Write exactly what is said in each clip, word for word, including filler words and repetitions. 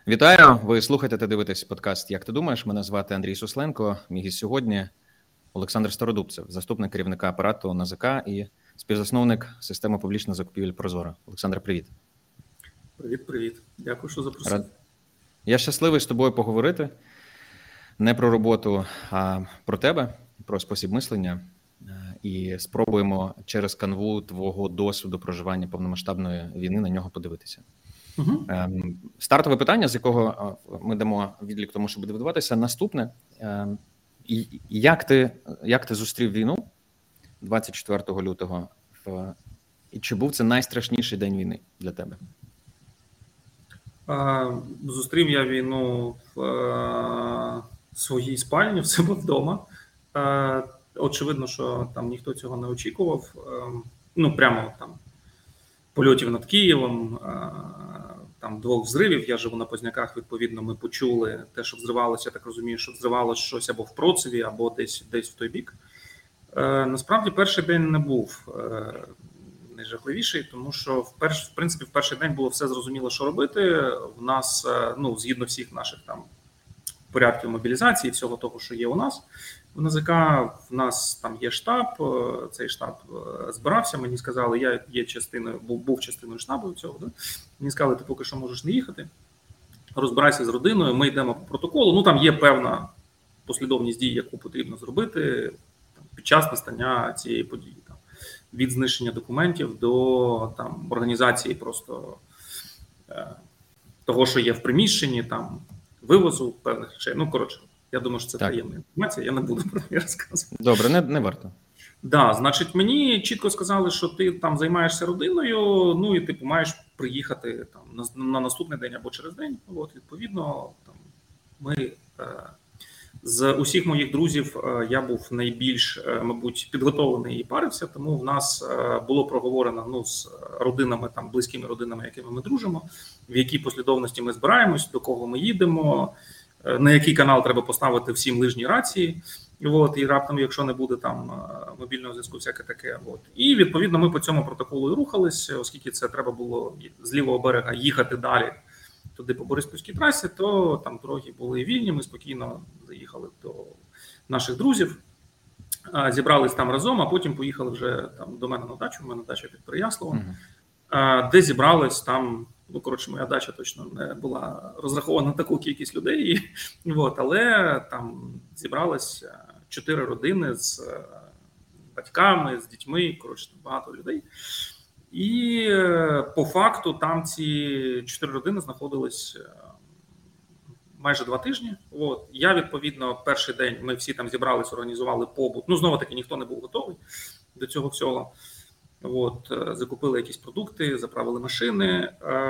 Вітаю! Ви слухаєте та дивитесь подкаст «Як ти думаєш?». Мене звати Андрій Сусленко. Мій гість сьогодні Олександр Стародубцев, заступник керівника апарату НАЗК і співзасновник системи публічних закупівель «Прозоро». Олександр, привіт. Привіт-привіт. Дякую, що запросив. Рад... Я щасливий з тобою поговорити. Не про роботу, а про тебе, про спосіб мислення. І спробуємо через канву твого досвіду проживання повномасштабної війни на нього подивитися. Угу. Стартове питання, з якого ми дамо відлік тому, що буде відбуватися, наступне. Як ти, як ти зустрів війну двадцять четвертого лютого? І чи був це найстрашніший день війни для тебе? Зустрів я війну в своїй спальні, в себе вдома. Очевидно, що там ніхто цього не очікував. Ну, прямо там польотів над Києвом, там двох взривів. Я живу на Позняках, відповідно, ми почули те, що взривалося, я так розумію, що взривалося щось або в Процеві, або десь, десь в той бік. Насправді, перший день не був найжахливіший, тому що в, перш, в принципі в перший день було все зрозуміло, що робити. В нас, ну, згідно всіх наших там порядків мобілізації, всього того, що є у нас в НАЗК, в нас там є штаб, цей штаб збирався, мені сказали, я є частиною, був, був частиною штабу цього, да? Мені сказали, ти поки що можеш не їхати, розбирайся з родиною, ми йдемо по протоколу, ну там є певна послідовність дій, яку потрібно зробити там, під час настання цієї події. Там, від знищення документів до там організації просто е, того, що є в приміщенні, там вивозу певних речей. Ну, коротше, я думаю, що це так. Таємна інформація, я не буду про неї розказувати. Добре, не, не варто. Да, значить, мені чітко сказали, що ти там займаєшся родиною, ну і типу маєш приїхати там на, на наступний день або через день. От, відповідно, там ми е, з усіх моїх друзів е, я був найбільш, е, мабуть, підготовлений і парився, тому в нас е, було проговорено ну, з родинами, там близькими родинами, якими ми дружимо, в якій послідовності ми збираємось, до кого ми їдемо, е, на який канал треба поставити всім лижні рації. От, і раптом, якщо не буде там мобільного зв'язку, всяке таке. От. І, відповідно, ми по цьому протоколу і рухались, оскільки це треба було з лівого берега їхати далі туди по Бориспільській трасі, то там дороги були вільні, ми спокійно заїхали до наших друзів, зібрались там разом, а потім поїхали вже там до мене на дачу, у мене дача під Переяславом, uh-huh. де зібрались там, ну, коротше, моя дача точно не була розрахована на таку кількість людей, от, але там зібрались чотири родини з батьками, з дітьми, коротше, багато людей. І по факту там ці чотири родини знаходились майже два тижні. От. Я, відповідно, перший день ми всі там зібрались, організували побут. Ну, знову-таки, ніхто не був готовий до цього всього. От. Закупили якісь продукти, заправили машини.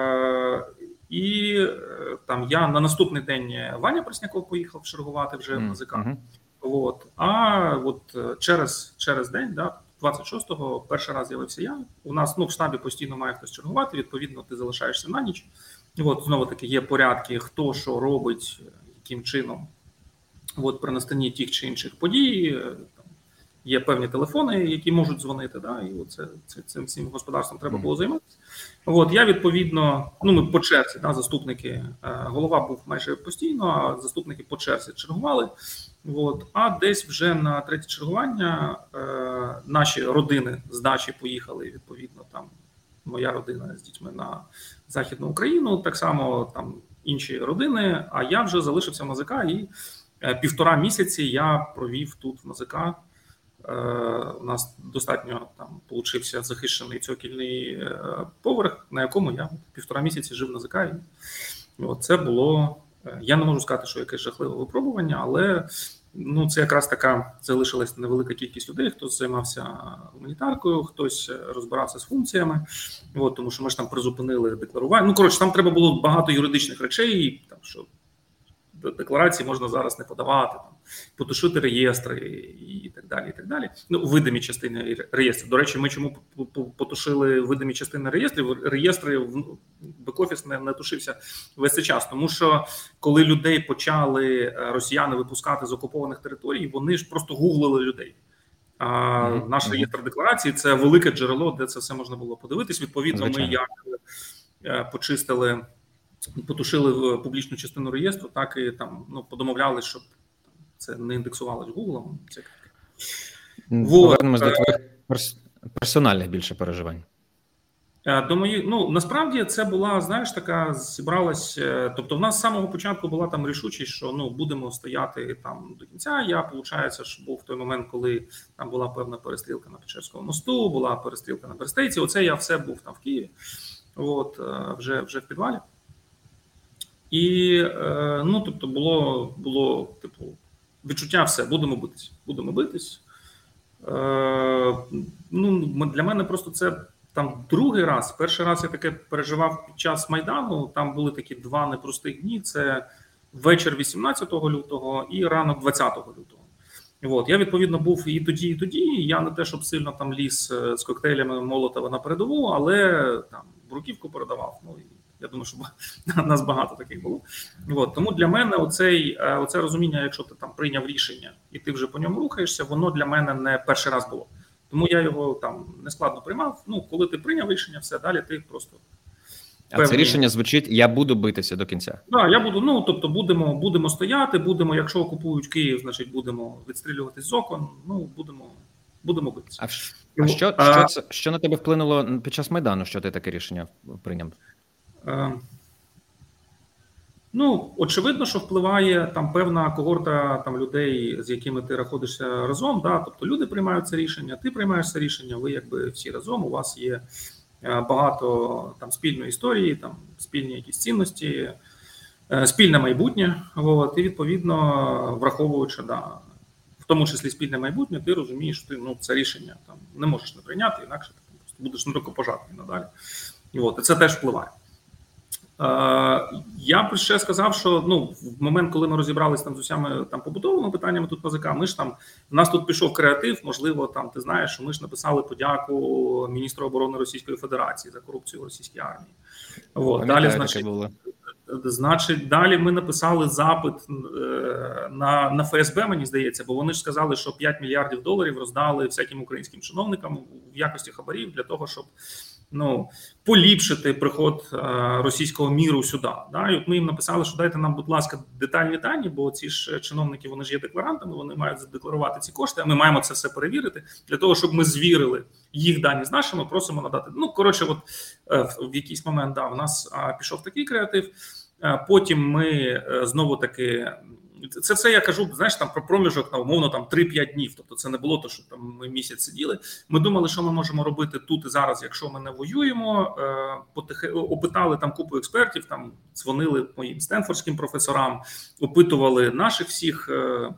І там я на наступний день Ваня Пресняков поїхав чергувати вже в НАЗК. Mm-hmm. От. А от через, через день, да, двадцять шостого, перший раз з'явився я. У нас ну, в штабі постійно має хтось чергувати, відповідно, ти залишаєшся на ніч. І от, знову-таки, є порядки, хто що робить, яким чином от, при настанні тих чи інших подій. Там, є певні телефони, які можуть дзвонити, да, і оце, це, цим всім господарством треба було займатися. От, я, відповідно, ну, ми по черзі, да, заступники, голова був майже постійно, а заступники по черзі чергували. От, а десь вже на третє чергування е, наші родини з дачі поїхали, відповідно, там моя родина з дітьми на Західну Україну, так само там інші родини, а я вже залишився в НАЗК і е, півтора місяці я провів тут в НАЗК. Е, у нас достатньо там получився захищений цокільний е, поверх, на якому я півтора місяці жив в НАЗК. І, от, це було... Я не можу сказати, що якесь жахливе випробування, але ну, це якраз така залишилась невелика кількість людей, хтось займався гуманітаркою, хтось розбирався з функціями, от, тому що ми ж там призупинили декларування. Ну, коротше, там треба було багато юридичних речей, там, що декларації можна зараз не подавати, там, потушити реєстри і так далі. І так далі. Ну, видимі частини реєстрів. До речі, ми чому потушили видимі частини реєстрів? Реєстри в бек-офіс не, не тушився весь цей час. Тому що коли людей почали росіяни випускати з окупованих територій, вони ж просто гуглили людей. А mm-hmm. наш реєстр декларації – це велике джерело, де це все можна було подивитись. Відповідно, Звичайно. ми як почистили потушили публічну частину реєстру, так і там ну подомовлялись, щоб це не індексувалось Гуглом. Це повернемось до твоїх перс- персональних більше переживань. До мої, ну насправді це була, знаєш, така зібралась. Тобто, в нас з самого початку була там рішучість, що ну будемо стояти там до кінця. Я виходить, що був в той момент, коли там була певна перестрілка на Печерському мосту, була перестрілка на Берестейці. Оце я все був там в Києві, от вже вже в підвалі. І ну тобто, було було типу відчуття, все будемо битись, будемо битись. Ну для мене просто це. Там другий раз, перший раз я таке переживав під час Майдану, там були такі два непростих дні, це вечір вісімнадцятого лютого і ранок двадцятого лютого. От, я, відповідно, був і тоді, і тоді, я не те, щоб сильно там ліз з коктейлями Молотова на передову, але там бруківку передавав, ну, я думаю, що нас багато таких було. От, тому для мене оцей, оце розуміння, якщо ти там прийняв рішення і ти вже по ньому рухаєшся, воно для мене не перший раз було. Тому я його там нескладно приймав. Ну, коли ти прийняв рішення, все, далі ти просто... А певні... це рішення звучить, я буду битися до кінця. Так, да, я буду, ну, тобто будемо, будемо стояти, будемо, якщо окупують Київ, значить будемо відстрілюватись з окон, ну, будемо, будемо битися. А, а що, а... що, це, що на тебе вплинуло під час Майдану, що ти таке рішення прийняв? А... Ну, очевидно, що впливає там певна когорта там людей, з якими ти знаходишся разом. Да? Тобто люди приймають це рішення, ти приймаєш це рішення, ви якби всі разом, у вас є багато там спільної історії, там спільні якісь цінності, спільне майбутнє. От, і відповідно, враховуючи, да, в тому числі спільне майбутнє, ти розумієш, що ти ну, це рішення там не можеш не прийняти, інакше ти просто будеш нерукопожатний надалі. І от, і це теж впливає. Я б ще сказав, що ну в момент, коли ми розібралися там з усіма там побутовими питаннями тут ПЗК, ми ж там в нас тут пішов креатив. Можливо, там ти знаєш, що ми ж написали подяку міністру оборони Російської Федерації за корупцію в російській армії. От далі, значить, значить, далі ми написали запит на на ФСБ, мені здається, бо вони ж сказали, що п'ять мільярдів доларів роздали всяким українським чиновникам в якості хабарів для того, щоб ну, поліпшити приход е, російського міру сюди. Да? І от ми їм написали, що дайте нам, будь ласка, детальні дані, бо ці ж чиновники, вони ж є декларантами, вони мають задекларувати ці кошти, а ми маємо це все перевірити. Для того, щоб ми звірили їх дані з нашими, просимо надати. Ну, коротше, от е, в якийсь момент, да, у нас е, пішов такий креатив, е, потім ми е, знову-таки... Це все я кажу, знаєш, там про проміжок на умовно там три-п'ять днів. Тобто це не було то, що там ми місяць сиділи. Ми думали, що ми можемо робити тут і зараз, якщо ми не воюємо. Потихи опитали там купу експертів, там дзвонили моїм стенфордським професорам, опитували наших всіх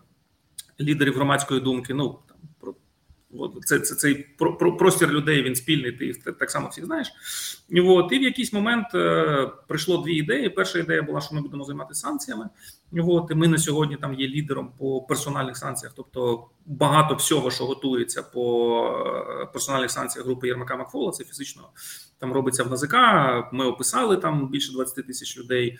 лідерів громадської думки. Ну там про це, це цей про, про, простір людей, він спільний. Ти їх так само всіх знаєш. І от і в якийсь момент е, прийшло дві ідеї. Перша ідея була, що ми будемо займатися санкціями. І от і ми на сьогодні там є лідером по персональних санкціях. Тобто багато всього, що готується по персональних санкціях групи Єрмака Макфола, це фізично там робиться в НАЗК. Ми описали там більше двадцять тисяч людей.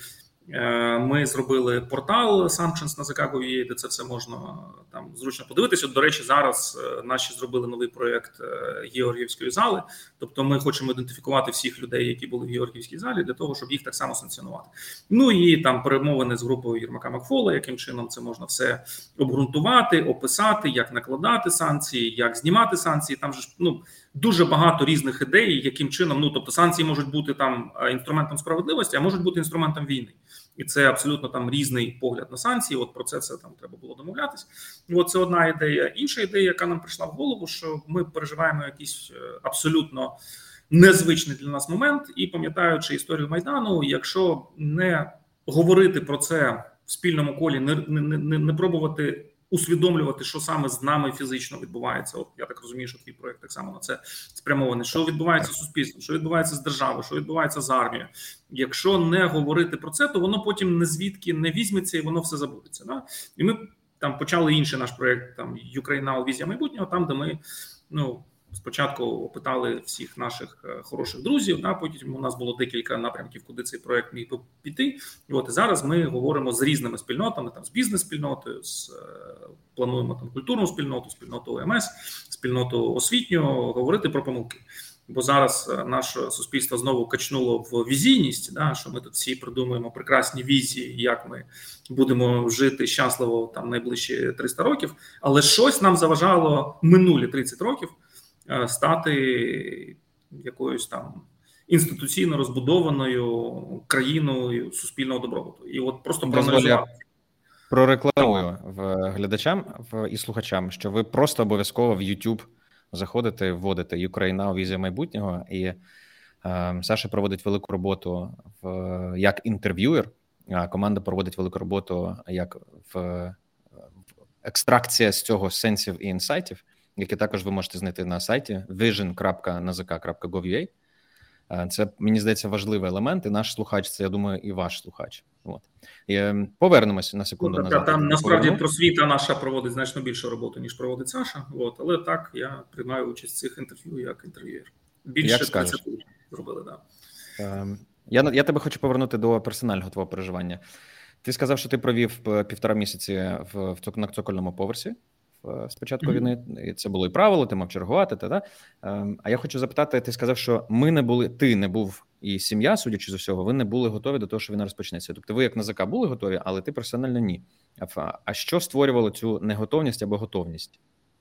Ми зробили портал Sanctions на зе ка точка гов точка ю а, де це все можна там зручно подивитися. От, до речі, зараз наші зробили новий проєкт Георгіївської зали. Тобто ми хочемо ідентифікувати всіх людей, які були в Георгіївській залі, для того, щоб їх так само санкціонувати. Ну і там перемовини з групою Єрмака Макфола, яким чином це можна все обґрунтувати, описати, як накладати санкції, як знімати санкції. Там же ну дуже багато різних ідей, яким чином, ну тобто санкції можуть бути там інструментом справедливості, а можуть бути інструментом війни. І це абсолютно там різний погляд на санкції. От про це це там треба було домовлятись. От це одна ідея. Інша ідея, яка нам прийшла в голову, що ми переживаємо якийсь абсолютно незвичний для нас момент. І пам'ятаючи історію Майдану, якщо не говорити про це в спільному колі, не, не, не, не пробувати усвідомлювати, що саме з нами фізично відбувається. От я так розумію, що твій проєкт так само на це спрямований. Що відбувається з суспільством, що відбувається з державою, що відбувається з армією. Якщо не говорити про це, то воно потім не звідки не візьметься і воно все забудеться. Да? І ми там почали інший наш проєкт, там Ukraine Now, візія майбутнього, там, де ми, ну, спочатку опитали всіх наших хороших друзів, да, потім у нас було декілька напрямків, куди цей проект міг піти. І от і зараз ми говоримо з різними спільнотами, там з бізнес-спільнотою, з плануємо там культурну спільноту, спільноту О Ем Ес, спільноту освітню, говорити про помилки. бо зараз наше суспільство знову качнуло в візійність, да, що ми тут всі придумуємо прекрасні візії, як ми будемо жити щасливо там найближчі триста років, але щось нам заважало минулі тридцять років стати якоюсь там інституційно розбудованою країною суспільного добробуту. І от просто проаналізувати. Прорекламую в глядачам в і слухачам, що ви просто обов'язково в YouTube заходите, вводите Ukraine Now, візія майбутнього, і е, Саша проводить велику роботу в як інтерв'юер, а команда проводить велику роботу як в, в екстракція з цього сенсів і інсайтів, які також ви можете знайти на сайті vision крапка ен зе ка крапка гов крапка ю а. Це, мені здається, важливий елемент, і наш слухач, це, я думаю, і ваш слухач. От. І повернемося на секунду ну, назад. Та, там, насправді, просвіта наша проводить значно більше роботи, ніж проводить Саша. От. Але так, я приймаю участь в цих інтерв'ю як інтерв'юєр. Більше тридцять зробили, так. Да. Я, я тебе хочу повернути до персонального твого переживання. Ти сказав, що ти провів півтора місяці в, в на цокольному поверсі з початку mm-hmm. війни, і це було і правило, ти мав чергувати, та, та. А я хочу запитати, ти сказав, що ми не були, ти не був і сім'я, судячи з усього, ви не були готові до того, що війна розпочнеться. Тобто ви як НАЗК були готові, але ти персонально ні. А, а що створювало цю неготовність або готовність?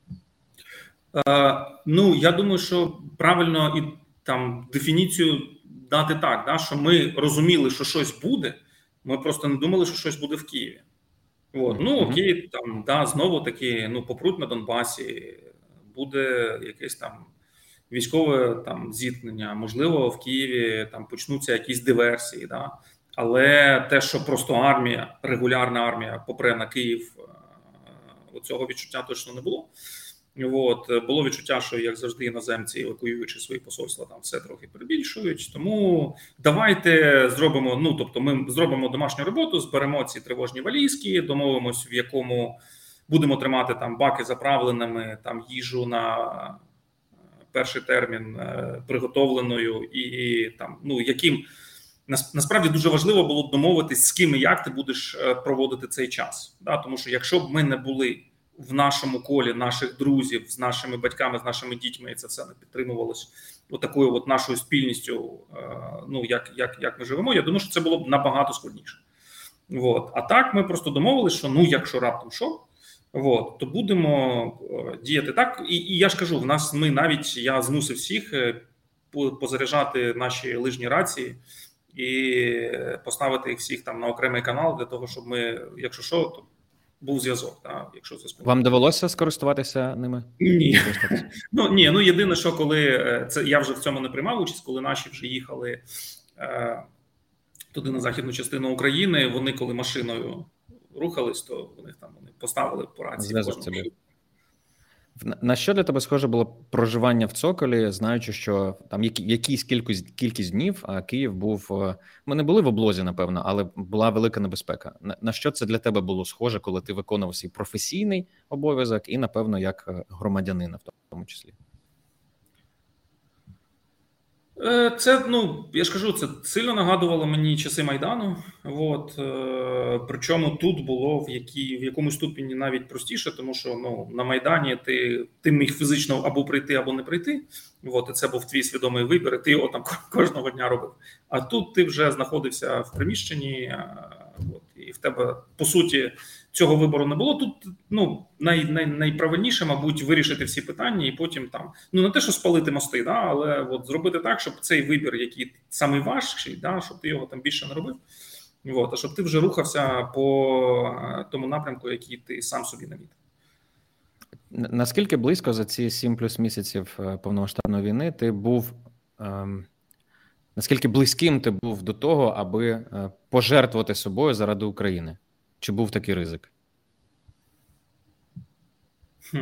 Е, ну, я думаю, що правильно і там дефініцію дати так, да, що ми розуміли, що щось буде, ми просто не думали, що щось буде в Києві. От. Ну, окей, там, да, знову таки, ну, попруть на Донбасі, буде якесь там військове там зіткнення, можливо, в Києві там почнуться якісь диверсії, да? Але те, що просто армія, регулярна армія попре на Київ, цього відчуття точно не було. От. Було відчуття, що, як завжди, іноземці, евакуюючи свої посольства, там все трохи перебільшують. Тому давайте зробимо, ну, тобто ми зробимо домашню роботу, зберемо ці тривожні валізки, домовимось, в якому будемо тримати там баки заправленими, там їжу на перший термін приготовленою і там, ну, яким насправді дуже важливо було домовитись, з ким і як ти будеш проводити цей час. Да? Тому що якщо б ми не були в нашому колі наших друзів, з нашими батьками, з нашими дітьми, і це все не підтримувалось отакою от нашою спільністю, ну, як, як, як ми живемо, я думаю, що це було б набагато складніше. От. А так ми просто домовилися, що ну, якщо раптом що, от, то будемо діяти так. І, і я ж кажу, в нас ми навіть, я змусив всіх позаряджати наші лижні рації і поставити їх всіх там на окремий канал для того, щоб ми, якщо що, то був зв'язок, так, якщо зв'язку. Вам довелося скористуватися ними? Ні. ну, ні, ну єдине, що коли, це я вже в цьому не приймав участь, коли наші вже їхали е, туди на західну частину України, вони коли машиною рухались, то вони там вони поставили по рації. Зв'язок це був. На що для тебе схоже було проживання в Цоколі, знаючи, що там якийсь кількість, кількість днів, а Київ був... Ми не були в облозі, напевно, але була велика небезпека. На, на що це для тебе було схоже, коли ти виконував свій професійний обов'язок і, напевно, як громадянина в тому числі? Це, ну, я ж кажу, це сильно нагадувало мені часи Майдану. От, е, причому тут було в, які, в якомусь ступені навіть простіше, тому що ну, на Майдані ти, ти міг фізично або прийти, або не прийти. От, і це був твій свідомий вибір, і ти його там кожного дня робив. А тут ти вже знаходився в приміщенні, от, і в тебе, по суті, цього вибору не було. Тут ну, най, най, найправильніше, мабуть, вирішити всі питання і потім там, ну не те, що спалити мости, да, але от зробити так, щоб цей вибір, який самий важчий, да, щоб ти його там більше не робив, от, а щоб ти вже рухався по тому напрямку, який ти сам собі намітив. Наскільки близько за ці сім плюс місяців повномасштабної війни ти був, ем, наскільки близьким ти був до того, аби е, пожертвувати собою заради України? Чи був такий ризик? Хм.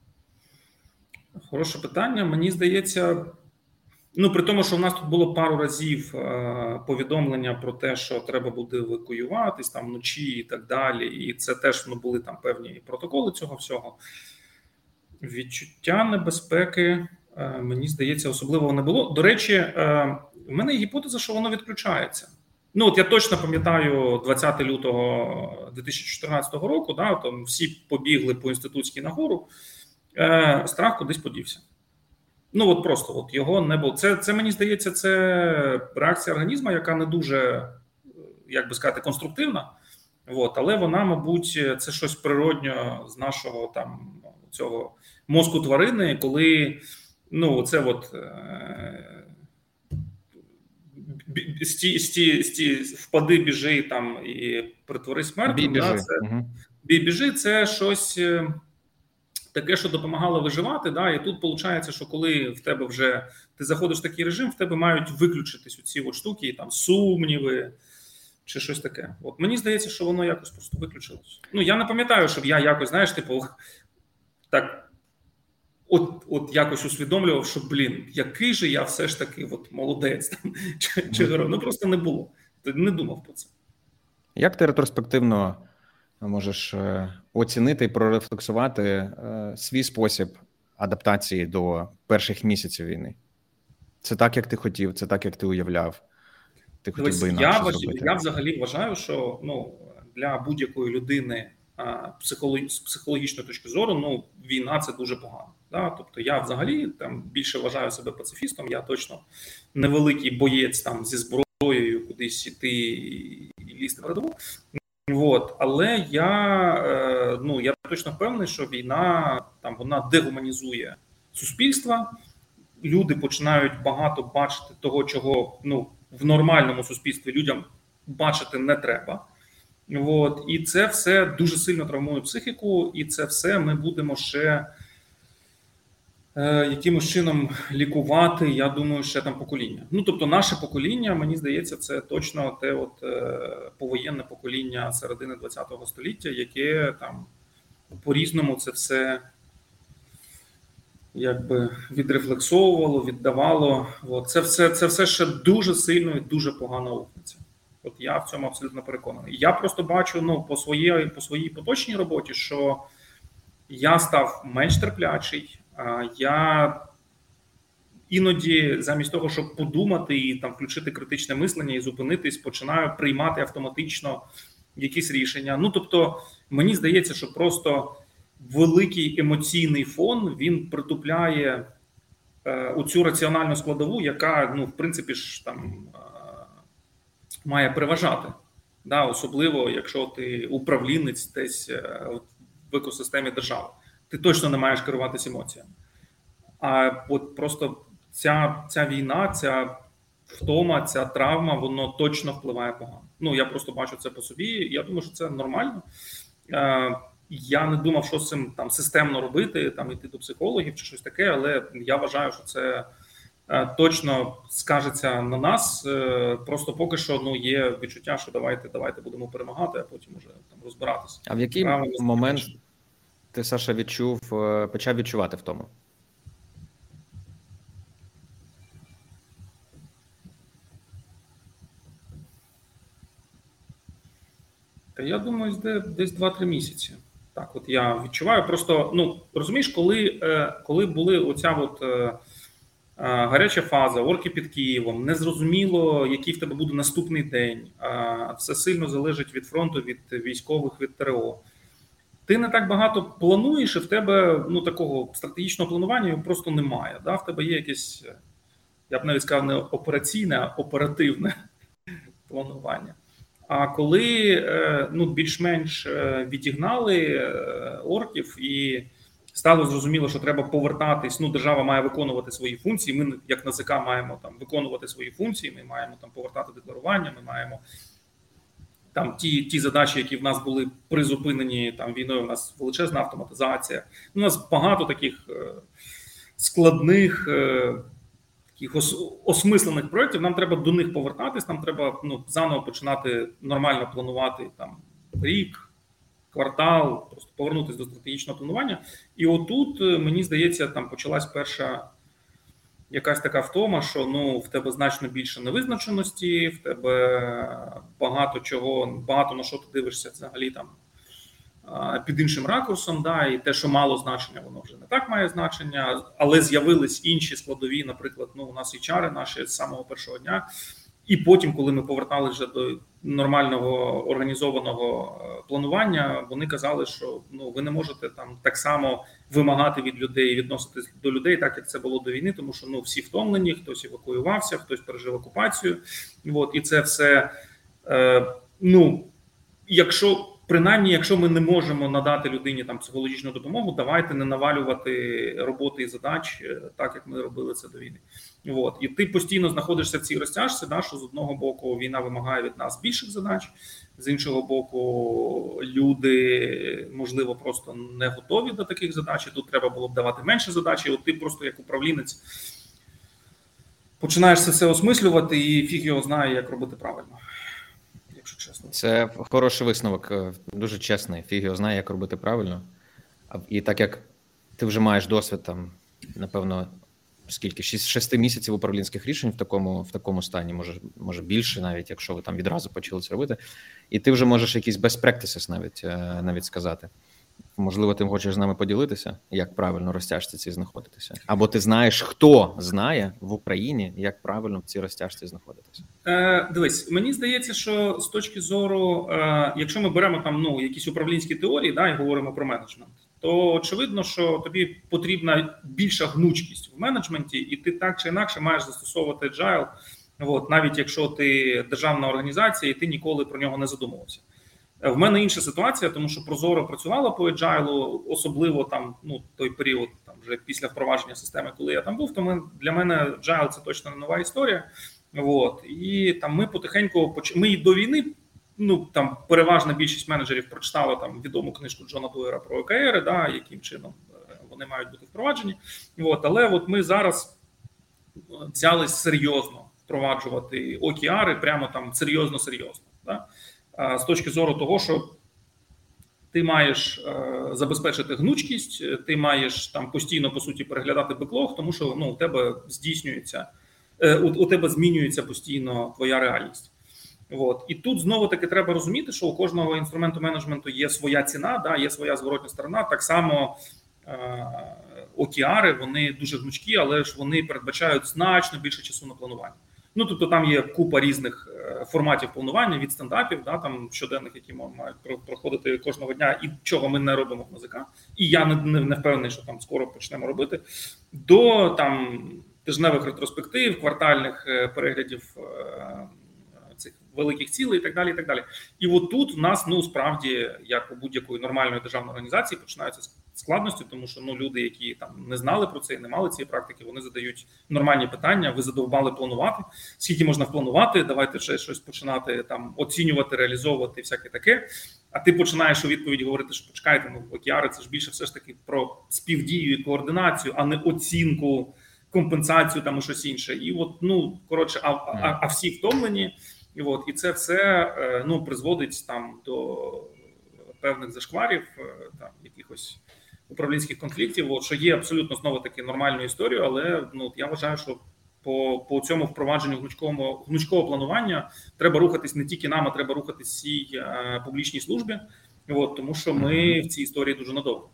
Хороше питання. Мені здається, ну при тому, що в нас тут було пару разів е, повідомлення про те, що треба буде евакуюватись там вночі і так далі. І це теж ну, були там певні протоколи цього всього. Відчуття небезпеки, е, мені здається, особливо не було. До речі, е, в мене є гіпотеза, що воно відключається. Ну, от я точно пам'ятаю двадцятого лютого дві тисячі чотирнадцятого року, да, там всі побігли по Інститутській нагору, е, страх кудись подівся. Ну от просто от його не було. Це, це мені здається, це реакція організму, яка не дуже, як би сказати, конструктивна. От, але вона, мабуть, це щось природньо з нашого там цього мозку тварини, коли ну це от е, сті, сті, сті, впади, біжи там і притворись мертвим. Бій-біжи. Да, це, Угу. бій-біжи – це щось таке, що допомагало виживати, да, і тут виходить, що коли в тебе вже ти заходиш в такий режим, в тебе мають виключитись оці от штуки, там сумніви чи щось таке. От мені здається, що воно якось просто виключилось. Ну я не пам'ятаю, щоб я якось, знаєш, типу, так от, от якось усвідомлював, що блін, який же я все ж таки от молодець там чи, чи герой. Ну просто не було. Ти не думав про це. Як ти ретроспективно можеш оцінити і прорефлексувати свій спосіб адаптації до перших місяців війни? Це так, як ти хотів, це так, як ти уявляв? Ти хотів Дивись, би інакше я, зробити? Я взагалі вважаю, що ну, для будь-якої людини психологі, з психологічної точки зору, ну, війна – це дуже погано. Да? Тобто я взагалі там більше вважаю себе пацифістом, я точно невеликий боєць там зі зброєю кудись іти і лізти в передову. От, але я, ну, я точно впевнений, що війна там вона дегуманізує суспільство. Люди починають багато бачити того, чого ну, в нормальному суспільстві людям бачити не треба. От, і це все дуже сильно травмує психіку, і це все ми будемо ще е, якимось чином лікувати, я думаю, ще там покоління. Ну, тобто наше покоління, мені здається, це точно те от е, повоєнне покоління середини ХХ століття, яке там по-різному це все якби відрефлексовувало, віддавало. От. Це все, це все ще дуже сильно і дуже погано аукнеться. От я в цьому абсолютно переконаний. Я просто бачу ну, по своїй, по своїй поточній роботі, що я став менш терплячий, я іноді замість того, щоб подумати і там включити критичне мислення і зупинитись, починаю приймати автоматично якісь рішення. Ну, тобто, мені здається, що просто великий емоційний фон, він притупляє е, оцю раціональну складову, яка, ну, в принципі, ж там е, має переважати. Да, особливо, якщо ти управлінець десь е, в екосистемі держави. Ти точно не маєш керуватися емоціями. А от просто ця, ця війна, ця втома, ця травма, воно точно впливає погано. Ну, я просто бачу це по собі, я думаю, що це нормально. Е, Я не думав, що з цим там системно робити, там іти до психологів чи щось таке, але я вважаю, що це е, точно скажеться на нас. Е, просто поки що ну, є відчуття, що давайте, давайте будемо перемагати, а потім уже там розбиратися. А в який Правильно, момент ти, Саша, відчув, почав відчувати втому? Та я думаю, десь два-три місяці. Так, от я відчуваю. Просто, ну, розумієш, коли, коли були оця от гаряча фаза, орки під Києвом, незрозуміло, який в тебе буде наступний день, все сильно залежить від фронту, від військових, від ТРО. Ти не так багато плануєш, і в тебе ну, такого стратегічного планування просто немає. Да? В тебе є якесь, я б навіть сказав, не операційне, а оперативне планування. А коли ну, більш-менш відігнали орків і стало зрозуміло, що треба повертатись, ну, держава має виконувати свої функції, ми, як НАЗК, маємо там виконувати свої функції, ми маємо там повертати декларування, ми маємо там ті, ті задачі, які в нас були призупинені там війною, у нас величезна автоматизація. У нас багато таких е, складних, е, таких ос, осмислених проєктів, нам треба до них повертатись, нам треба ну, заново починати нормально планувати там рік, квартал, просто повернутися до стратегічного планування. І отут, мені здається, там почалась перша якась така втома, що ну, в тебе значно більше невизначеності, в тебе багато чого, багато на що ти дивишся взагалі там під іншим ракурсом, да, і те, що мало значення, воно вже не так має значення, але з'явились інші складові, наприклад, ну, у нас ейч ар наші з самого першого дня, І потім, коли ми поверталися вже до нормального організованого планування, вони казали, що ну ви не можете там так само вимагати від людей, відноситись до людей, так як це було до війни, тому що ну всі втомлені, хтось евакуювався, хтось пережив окупацію. От, і це все, е, ну, якщо принаймні, якщо ми не можемо надати людині там психологічну допомогу, давайте не навалювати роботи і задач так, як ми робили це до війни. От. І ти постійно знаходишся в цій розтяжці, да, що з одного боку війна вимагає від нас більших задач, з іншого боку люди, можливо, просто не готові до таких задач, і тут треба було б давати менше задач, і от ти просто як управлінець починаєш це все осмислювати, і фіг його знає, як робити правильно. Чесно. Це хороший висновок, дуже чесний. Фіг його знає, як робити правильно. І так як ти вже маєш досвід, там, напевно, скільки? Шести місяців управлінських рішень в такому, в такому стані, може, може більше навіть, якщо ви там відразу почали це робити. І ти вже можеш якісь best practices навіть, навіть сказати. Можливо, ти хочеш з нами поділитися, як правильно в розтяжці цій знаходитися? Або ти знаєш, хто знає в Україні, як правильно в цій розтяжці знаходитися? Е, дивись, мені здається, що з точки зору, е, якщо ми беремо там ну якісь управлінські теорії, да, і говоримо про менеджмент, то очевидно, що тобі потрібна більша гнучкість в менеджменті, і ти так чи інакше маєш застосовувати agile, от, навіть якщо ти державна організація, і ти ніколи про нього не задумувався. В мене інша ситуація, тому що Прозоро працювала по agile, особливо там, ну, той період, там вже після впровадження системи, коли я там був, то ми, для мене agile – це точно не нова історія. От. І там ми потихеньку, поч... ми і до війни, ну, там переважна більшість менеджерів прочитала там відому книжку Джона Дуера про о ка ери, да, яким чином вони мають бути впроваджені. От. Але от ми зараз взялись серйозно впроваджувати о ке ери, прямо там серйозно-серйозно. Да? З точки зору того, що ти маєш е, забезпечити гнучкість, ти маєш там постійно, по суті, переглядати беклог, тому що ну, у тебе здійснюється, е, у, у тебе змінюється постійно твоя реальність. От. І тут знову-таки треба розуміти, що у кожного інструменту менеджменту є своя ціна, да, є своя зворотня сторона. Так само е, о ке ери, вони дуже гнучкі, але ж вони передбачають значно більше часу на планування. Ну, тобто там є купа різних форматів планування від стендапів, да, там щоденних, які мають проходити кожного дня, і чого ми не робимо в ен зе ка. І я не, не, не впевнений, що там скоро почнемо робити, до там тижневих ретроспектив, квартальних переглядів цих великих цілей і так далі. І так далі. І от тут у нас, ну, справді, як у будь-якої нормальної державної організації, починаються складності, тому що ну люди, які там не знали про це і не мали цієї практики, вони задають нормальні питання. Ви задовбали планувати, скільки можна впланувати, давайте ще щось починати там оцінювати, реалізовувати, всяке таке. А ти починаєш у відповідь говорити, що почекайте, ну о ке ери це ж більше все ж таки про співдію і координацію, а не оцінку, компенсацію там і щось інше. І от, ну коротше, а, а, а всі втомлені, і от і це все ну призводить там до певних зашкварів, там якихось управлінських конфліктів, от, що є абсолютно знову таки нормальною історією, але ну я вважаю, що по по цьому впровадженню гнучкового гнучкового планування треба рухатись не тільки нам, а треба рухатись всій е, публічній службі, от, тому що ми в цій історії дуже надовго.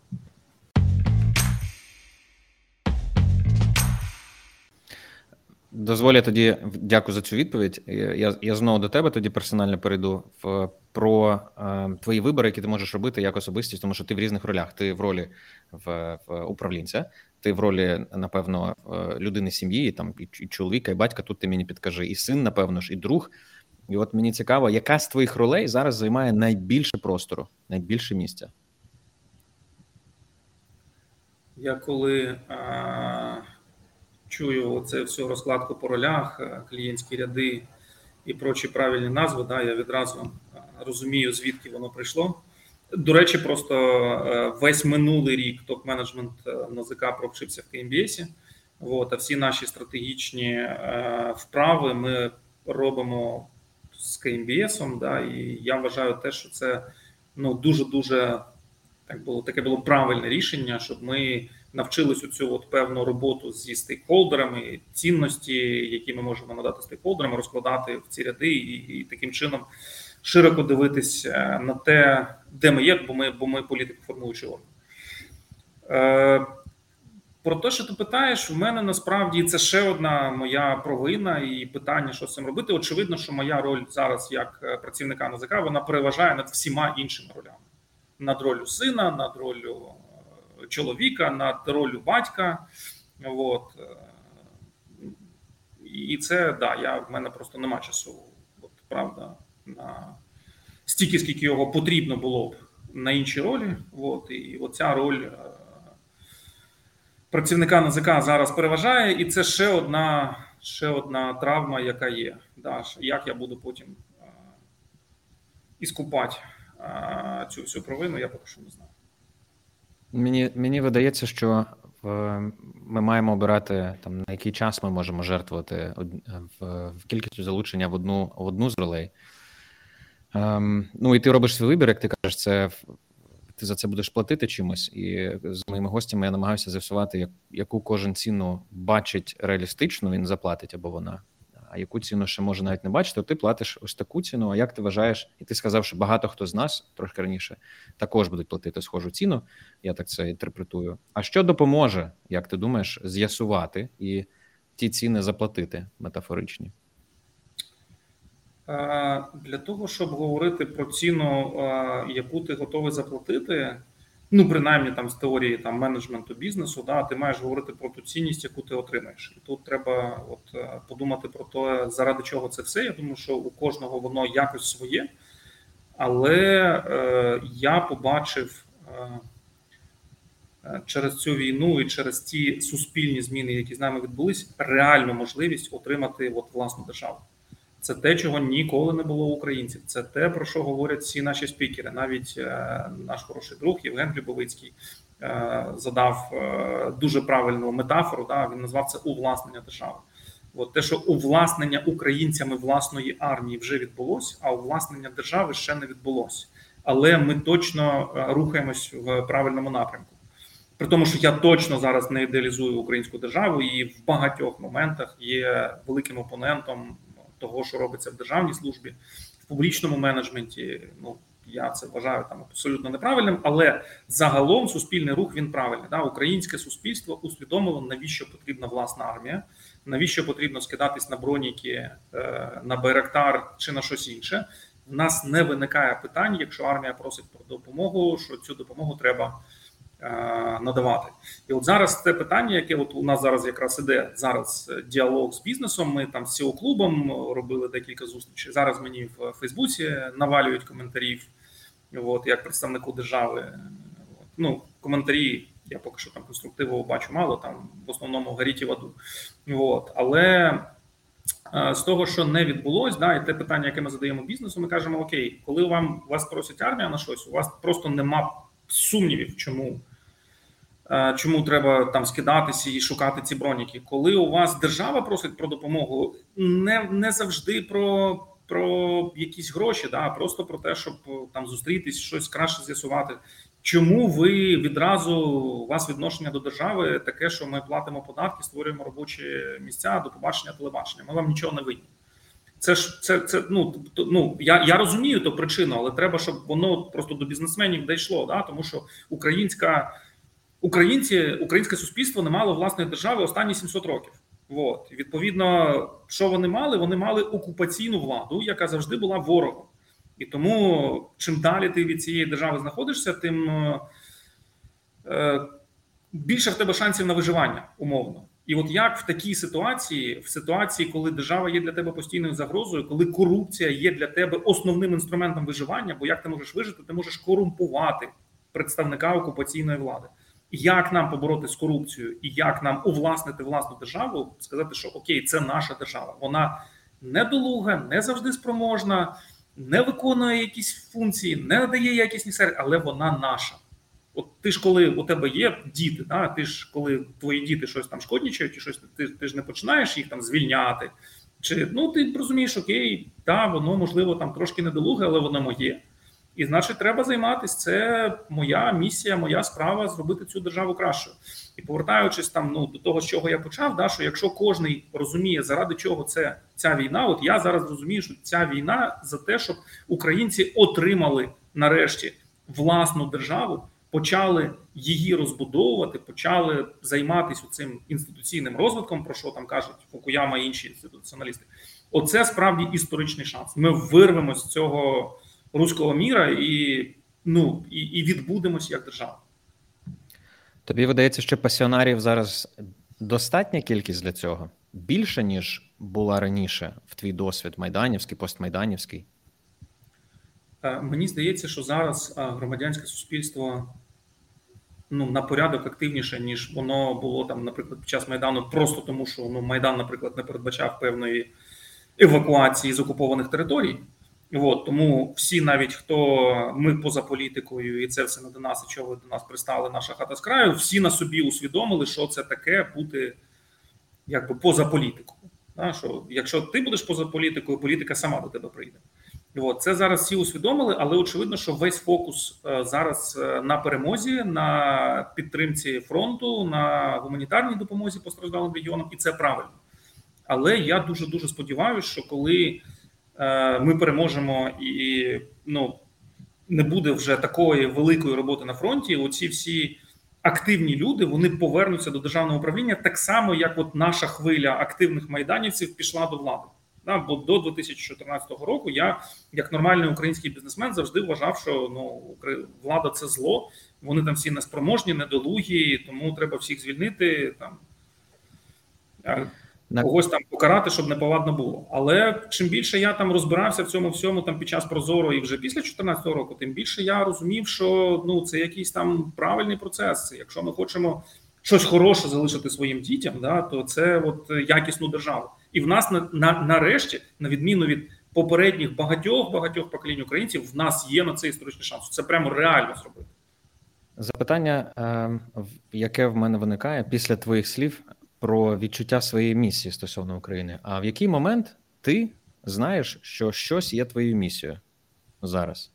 Дозволь, я тоді дякую за цю відповідь. Я, я знову до тебе тоді персонально перейду в, про е, твої вибори, які ти можеш робити як особистість, тому що ти в різних ролях. Ти в ролі в, в управлінця, ти в ролі, напевно, людини сім'ї, там і чоловіка, і батька, тут ти мені підкажи, і син, напевно ж, і друг. І от мені цікаво, яка з твоїх ролей зараз займає найбільше простору, найбільше місця? Я коли... А... чую оце всю розкладку по ролях, клієнтські ряди і прочі правильні назви, да, я відразу розумію, звідки воно прийшло. До речі, просто весь минулий рік топ-менеджмент ен зе ка провчився в ка ем бі ес, от, а всі наші стратегічні вправи ми робимо з ка ем бі ес, да, і я вважаю те, що це ну, дуже-дуже так було, таке було правильне рішення, щоб ми навчились у цю от певну роботу зі стейкхолдерами, цінності, які ми можемо надати стейкхолдерам, розкладати в ці ряди і, і таким чином широко дивитись на те, де ми є, бо ми, бо ми політико-формуючий орган. Е, Про те, що ти питаєш, в мене насправді це ще одна моя провина і питання, що з цим робити. Очевидно, що моя роль зараз як працівника НАЗК, вона переважає над всіма іншими ролями. Над ролью сина, над ролью чоловіка, над ролью батька. От. І це, да, я, в мене просто нема часу, от, правда, на стільки, скільки його потрібно було б на інші ролі. От, і оця роль працівника НАЗК зараз переважає, і це ще одна, ще одна травма, яка є. Да, як я буду потім а, іскупати а, цю всю провину, я поки що не знаю. Мені, мені видається, що ми маємо обирати, там, на який час ми можемо жертвувати в, в кількістю залучення в одну, в одну з ролей. Ем, ну і ти робиш свій вибір, як ти кажеш, це ти за це будеш платити чимось. І з моїми гостями я намагаюся з'ясувати, як, яку кожен ціну бачить реалістично, він заплатить або вона, а яку ціну ще може навіть не бачити, то ти платиш ось таку ціну. А як ти вважаєш, і ти сказав, що багато хто з нас, трошки раніше, також будуть платити схожу ціну, я так це інтерпретую. А що допоможе, як ти думаєш, з'ясувати і ті ціни заплатити метафоричні? Для того, щоб говорити про ціну, яку ти готовий заплатити, ну, принаймні там з теорії там менеджменту бізнесу, да, ти маєш говорити про ту цінність, яку ти отримаєш. І тут треба от подумати про те, заради чого це все. Я думаю, що у кожного воно якось своє. Але е, я побачив е, через цю війну і через ті суспільні зміни, які з нами відбулись, реальну можливість отримати от власну державу. Це те, чого ніколи не було у українців. Це те, про що говорять всі наші спікери. Навіть е, наш хороший друг Євген Глібовицький е, задав е, дуже правильну метафору. Да? Він назвав це увласнення держави. От те, що увласнення українцями власної армії вже відбулось, а увласнення держави ще не відбулось. Але ми точно рухаємось в правильному напрямку. При тому, що я точно зараз не ідеалізую українську державу і в багатьох моментах є великим опонентом того, що робиться в державній службі, в публічному менеджменті. Ну, я це вважаю там абсолютно неправильним, але загалом суспільний рух, він правильний. Да? Українське суспільство усвідомило, навіщо потрібна власна армія, навіщо потрібно скидатись на броніки, на Байрактар чи на щось інше. В нас не виникає питань, якщо армія просить про допомогу, що цю допомогу треба надавати. І от зараз те питання, яке от у нас зараз якраз іде, зараз діалог з бізнесом, ми там з сі і о-клубом робили декілька зустрічей, зараз мені в Фейсбуці навалюють коментарів, от, як представнику держави. От, ну, коментарі, я поки що там конструктиву бачу мало, там в основному горіть і в аду. От, але з того, що не відбулось, да, і те питання, яке ми задаємо бізнесу, ми кажемо, окей, коли вам вас просить армія на щось, у вас просто нема сумнівів, чому Чому треба там скидатися і шукати ці броніки. Коли у вас держава просить про допомогу, не, не завжди про, про якісь гроші, да, а просто про те, щоб там зустрітись, щось краще з'ясувати. Чому ви відразу, у вас відношення до держави таке, що ми платимо податки, створюємо робочі місця, до побачення, телебачення. Ми вам нічого не винні. Це ж це, це ну, ну я, я розумію ту причину, але треба, щоб воно просто до бізнесменів дійшло, да, тому що українська Українці, українське суспільство не мало власної держави останні сімсот років. От. Відповідно, що вони мали? Вони мали окупаційну владу, яка завжди була ворогом. І тому, чим далі ти від цієї держави знаходишся, тим е, більше в тебе шансів на виживання, умовно. І от як в такій ситуації, в ситуації, коли держава є для тебе постійною загрозою, коли корупція є для тебе основним інструментом виживання, бо як ти можеш вижити, ти можеш корумпувати представника окупаційної влади. Як нам побороти з корупцією і як нам увласнити власну державу, сказати, що окей, це наша держава. Вона недолуга, не завжди спроможна, не виконує якісь функції, не надає якісні сервіси, але вона наша. От ти ж коли у тебе є діти, да, ти ж коли твої діти щось там шкоднічають, чи щось, ти, ти ж не починаєш їх там звільняти. Чи, ну, ти розумієш, окей, да, воно можливо там трошки недолуге, але воно моє. І, значить, треба займатися. Це моя місія, моя справа зробити цю державу кращою. І повертаючись там, ну, до того, з чого я почав, да, що якщо кожний розуміє, заради чого це ця війна, от я зараз розумію, що ця війна за те, щоб українці отримали нарешті власну державу, почали її розбудовувати, почали займатися цим інституційним розвитком, про що там кажуть Фукуяма і інші інституціоналісти. Оце справді історичний шанс. Ми вирвемось з цього руського міра і, ну, і, і відбудемось як держава. Тобі видається, що пасіонарів зараз достатня кількість для цього? Більше, ніж була раніше в твій досвід майданівський, постмайданівський? Мені здається, що зараз громадянське суспільство ну, на порядок активніше, ніж воно було там, наприклад, під час Майдану, просто тому, що ну, Майдан, наприклад, не передбачав певної евакуації з окупованих територій. От, тому всі, навіть хто ми поза політикою, і це все не до нас, і чого ви до нас пристали, наша хата з краю, всі на собі усвідомили, що це таке бути якби поза політикою. Да? Що якщо ти будеш поза політикою, політика сама до тебе прийде. От, це зараз всі усвідомили, але очевидно, що весь фокус зараз на перемозі, на підтримці фронту, на гуманітарній допомозі постраждалим регіонам, і це правильно. Але я дуже-дуже сподіваюся, що коли е, ми переможемо і ну, не буде вже такої великої роботи на фронті, оці всі активні люди, вони повернуться до державного управління так само, як от наша хвиля активних майданівців пішла до влади. Да, бо до дві тисячі чотирнадцятого року я, як нормальний український бізнесмен, завжди вважав, що ну, влада – це зло, вони там всі неспроможні, недолугі, тому треба всіх звільнити, там, когось там покарати, щоб неповадно було. Але чим більше я там розбирався в цьому всьому там під час Прозоро і вже після чотирнадцятого року, тим більше я розумів, що ну, це якийсь там правильний процес. Якщо ми хочемо щось хороше залишити своїм дітям, да, то це от якісну державу. І в нас на, на, нарешті, на відміну від попередніх багатьох-багатьох поколінь українців, в нас є на це історичний шанс. Це прямо реально зробити. Запитання, яке в мене виникає після твоїх слів про відчуття своєї місії стосовно України. А в який момент ти знаєш, що щось є твоєю місією зараз?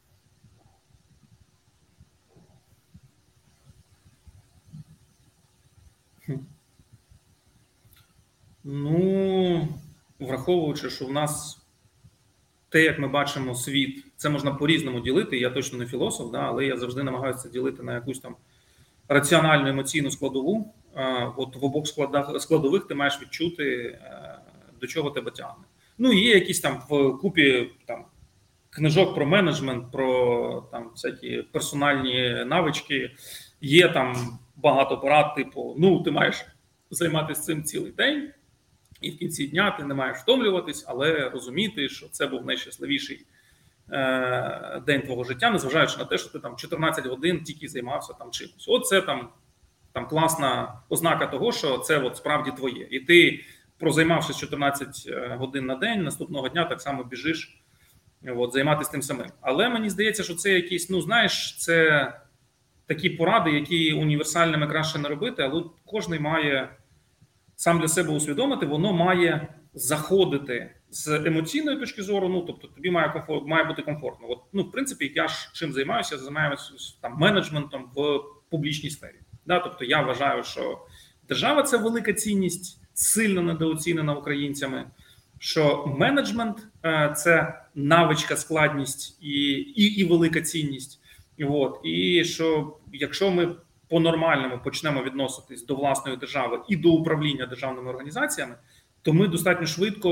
Ну, враховуючи, що в нас те, як ми бачимо світ, це можна по-різному ділити, я точно не філософ, да, але я завжди намагаюся це ділити на якусь там раціональну емоційну складову. От в обох складах, складових ти маєш відчути, до чого тебе тягне. Ну, є якісь там в купі там, книжок про менеджмент, про там всякі персональні навички, є там багато порад, типу, ну, ти маєш займатися цим цілий день, і в кінці дня ти не маєш втомлюватись, але розуміти, що це був найщасливіший е, день твого життя, незважаючи на те, що ти там чотирнадцять годин тільки займався там чимось. От це там, там класна ознака того, що це от справді твоє. І ти, прозаймавшись чотирнадцять годин на день, наступного дня так само біжиш от, займатися тим самим. Але мені здається, що це якісь, ну знаєш, це такі поради, які універсальними краще не робити, але кожен має сам для себе усвідомити, воно має заходити з емоційної точки зору, ну, тобто тобі має комфорт, має бути комфортно. От, ну, в принципі, я ж чим займаюся, займаюся там менеджментом в публічній сфері. Да? Тобто я вважаю, що держава – це велика цінність, сильно недооцінена українцями, що менеджмент – це навичка, складність і, і, і велика цінність. От. І що якщо ми по-нормальному почнемо відноситись до власної держави і до управління державними організаціями, то ми достатньо швидко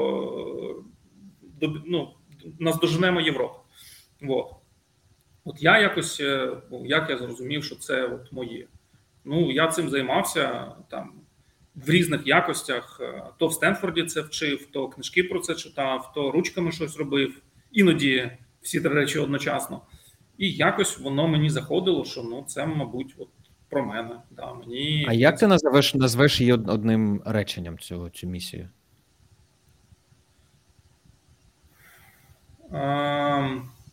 ну, наздоженемо Європу. От. От я якось, як я зрозумів, що це от моє. Ну, я цим займався там в різних якостях. То в Стенфорді це вчив, то книжки про це читав, то ручками щось робив. Іноді всі три речі одночасно. І якось воно мені заходило, що ну це, мабуть, от про мене. Да, мені... А як ти назвеш, назвеш її одним реченням цю, цю місію? А,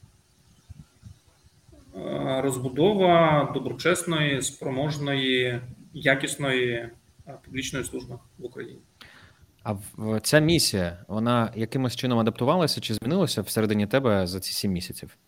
розбудова доброчесної, спроможної, якісної публічної служби в Україні. А в, ця місія, вона якимось чином адаптувалася чи змінилася всередині тебе за ці сім місяців?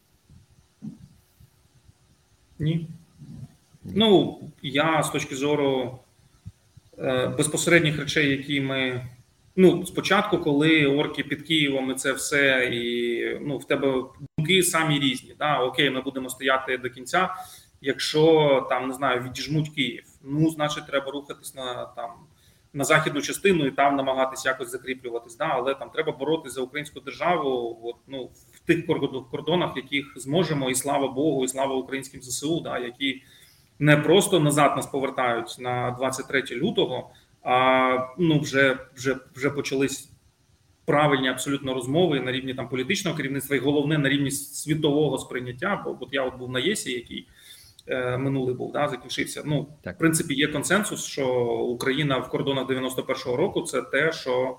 Ні. Ну, я з точки зору е, безпосередніх речей, які ми... Ну, спочатку, коли орки під Києвом і це все, і ну, в тебе думки самі різні. Да? Окей, ми будемо стояти до кінця. Якщо там, не знаю, відіжмуть Київ, ну, значить, треба рухатись на там на західну частину і там намагатись якось закріплюватись. Да? Але там треба боротися за українську державу, от, ну, в тих кордонах, яких зможемо, і слава Богу, і слава українським ЗСУ, да, які не просто назад нас повертають на двадцять третє лютого, а ну вже вже вже почались правильні абсолютно розмови на рівні там політичного керівництва, і головне на рівні світового сприйняття. Бо от я от був на ЄСі, який е, минулий був, да, закінчився. Ну, так. В принципі, є консенсус, що Україна в кордонах дев'яносто першого року це те, що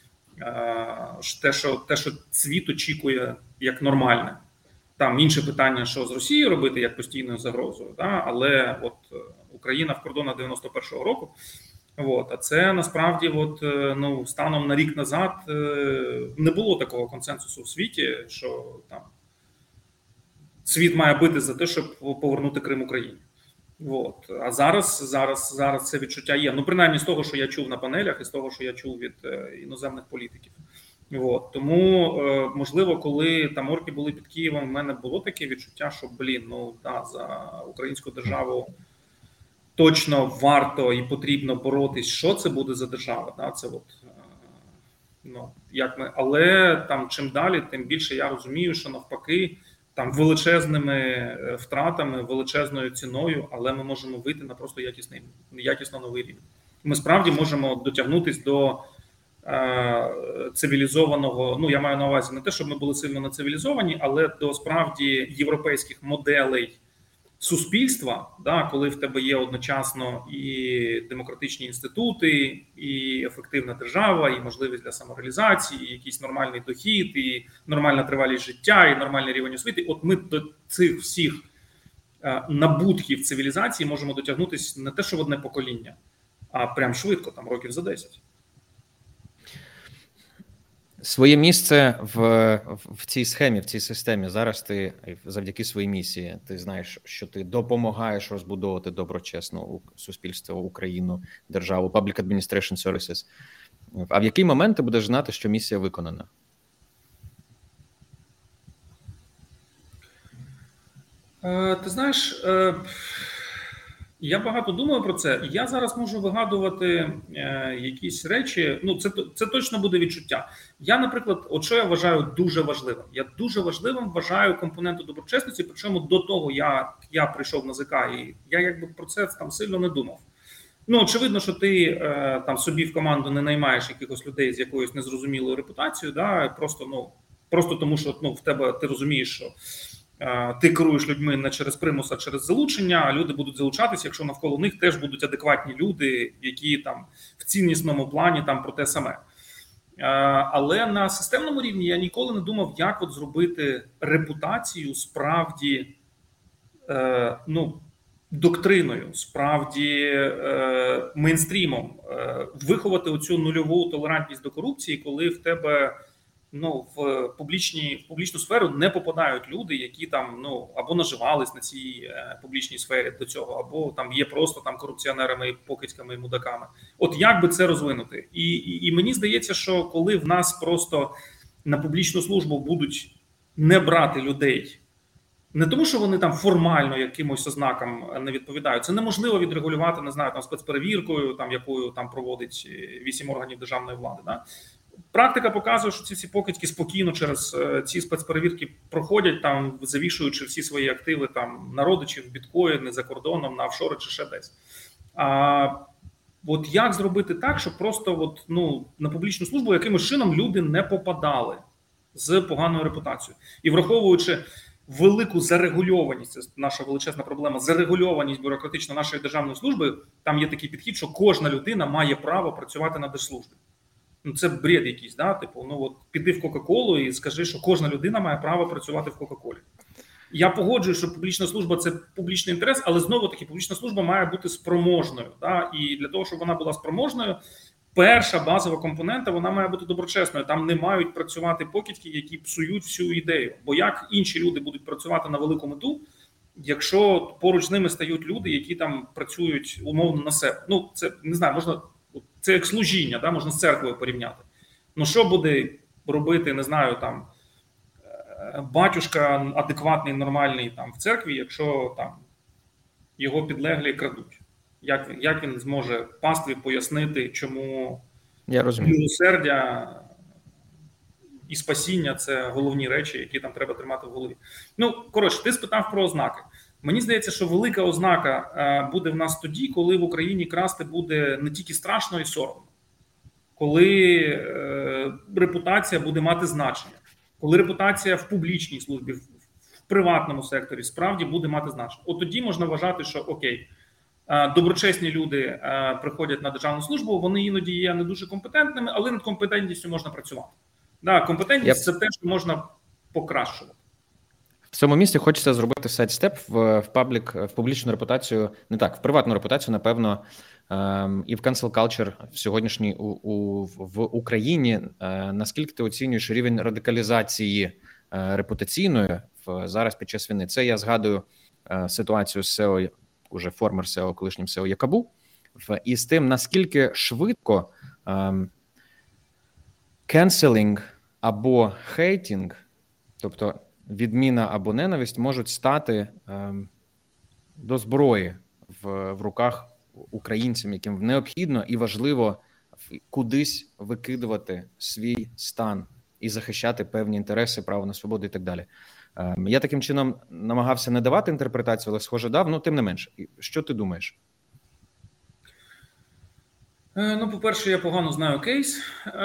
е, те, що те, що світ очікує як нормальне. Там інше питання, що з Росією робити як постійною загрозою, да? Але от Україна в кордонах дев'яносто першого року, от, а це насправді, от, ну, станом на рік назад не було такого консенсусу в світі, що там світ має бити за те, щоб повернути Крим Україні. От. А зараз, зараз, зараз це відчуття є. Ну, принаймні з того, що я чув на панелях, і з того, що я чув від іноземних політиків. От. Тому, можливо, коли там орки були під Києвом, в мене було таке відчуття, що, блін, ну, да, за українську державу точно варто і потрібно боротись. Що це буде за держава? Да? Це от, ну, як ми... Але там чим далі, тим більше я розумію, що навпаки, там величезними втратами, величезною ціною, але ми можемо вийти на просто якісний, якісно новий рівень. Ми справді можемо дотягнутися до цивілізованого, ну я маю на увазі не те, щоб ми були сильно не цивілізовані, але до справді європейських моделей суспільства, да, коли в тебе є одночасно і демократичні інститути, і ефективна держава, і можливість для самореалізації, і якийсь нормальний дохід, і нормальна тривалість життя, і нормальний рівень освіти. От ми до цих всіх набутків цивілізації можемо дотягнутися не те, що в одне покоління, а прям швидко, там років за десять. Своє місце в, в цій схемі, в цій системі зараз ти завдяки своїй місії, ти знаєш, що ти допомагаєш розбудовувати доброчесне суспільство, Україну, державу, Public Administration Services. А в який момент ти будеш знати, що місія виконана? Е, ти знаєш, е, я багато думаю про це. Я зараз можу вигадувати е, якісь речі. Ну, це це точно буде відчуття. Я, наприклад, от що я вважаю дуже важливим. Я дуже важливим вважаю компоненту доброчесності. Причому до того, як я прийшов на ЗК, і я якби про це там сильно не думав. Ну, очевидно, що ти е, там собі в команду не наймаєш якихось людей з якоюсь незрозумілою репутацією, да, просто ну просто тому, що ну в тебе ти розумієш, що ти керуєш людьми не через примус, а через залучення, а люди будуть залучатися, якщо навколо них теж будуть адекватні люди, які там в ціннісному плані там про те саме. Але на системному рівні я ніколи не думав, як от зробити репутацію справді ну, доктриною, справді мейнстрімом, виховати оцю нульову толерантність до корупції, коли в тебе ну, в публічні, в публічну сферу не попадають люди, які там, ну, або наживались на цій е, публічній сфері до цього, або там є просто там корупціонерами, покидьками і мудаками. От як би це розвинути? І, і, і мені здається, що коли в нас просто на публічну службу будуть не брати людей, не тому, що вони там формально якимось ознакам не відповідають, це неможливо відрегулювати, не знаю, там спецперевіркою, там якою там проводить вісім органів державної влади, да? Практика показує, що ці всі покидьки спокійно через ці спецперевірки проходять, там завішуючи всі свої активи там на родичів, біткоїни, за кордоном, на офшори чи ще десь. А от як зробити так, щоб просто от, ну, на публічну службу якимось чином люди не попадали з поганою репутацією? І враховуючи велику зарегульованість, це наша величезна проблема, зарегульованість бюрократично нашої державної служби, там є такий підхід, що кожна людина має право працювати на держслужбі. Ну, це бред якийсь, да? Типу, ну от піди в Кока-Колу і скажи, що кожна людина має право працювати в Кока-Колі. Я погоджую, що публічна служба – це публічний інтерес, але знову-таки публічна служба має бути спроможною. Да? І для того, щоб вона була спроможною, перша базова компонента, вона має бути доброчесною. Там не мають працювати покидьки, які псують всю ідею. Бо як інші люди будуть працювати на велику мету, якщо поруч з ними стають люди, які там працюють умовно на себе? Ну, це, не знаю, можна... Це як служіння, да, можна з церквою порівняти. Ну, що буде робити, не знаю, там, батюшка адекватний, нормальний там в церкві, якщо там його підлеглі крадуть. Як, як він зможе пастві пояснити, чому Я розумію. милосердя і спасіння – це головні речі, які там треба тримати в голові. Ну, коротше, ти спитав про ознаки. Мені здається, що велика ознака буде в нас тоді, коли в Україні красти буде не тільки страшно і соромно, коли е, репутація буде мати значення, коли репутація в публічній службі, в, в приватному секторі справді буде мати значення. От тоді можна вважати, що окей, е, доброчесні люди е, приходять на державну службу, вони іноді є не дуже компетентними, але над компетентністю можна працювати. Да, компетентність – це те, що можна покращувати. В цьому місці хочеться зробити сайдстеп в, в паблік, в публічну репутацію, не так, в приватну репутацію, напевно, ем, і в cancel culture в сьогоднішній у, у, в Україні. Е, наскільки ти оцінюєш рівень радикалізації е, репутаційної в, зараз під час війни? Це я згадую е, ситуацію з сео, уже формер сео, колишнім сео Якабу, в, і з тим, наскільки швидко ем, canceling або хейтінг, тобто відміна або ненависть, можуть стати ем, до зброї в, в руках українцям, яким необхідно і важливо кудись викидувати свій стан і захищати певні інтереси, право на свободу і так далі. Ем, я таким чином намагався не давати інтерпретацію, але схоже дав, ну тим не менш. Що ти думаєш? Ну, по-перше, я погано знаю кейс.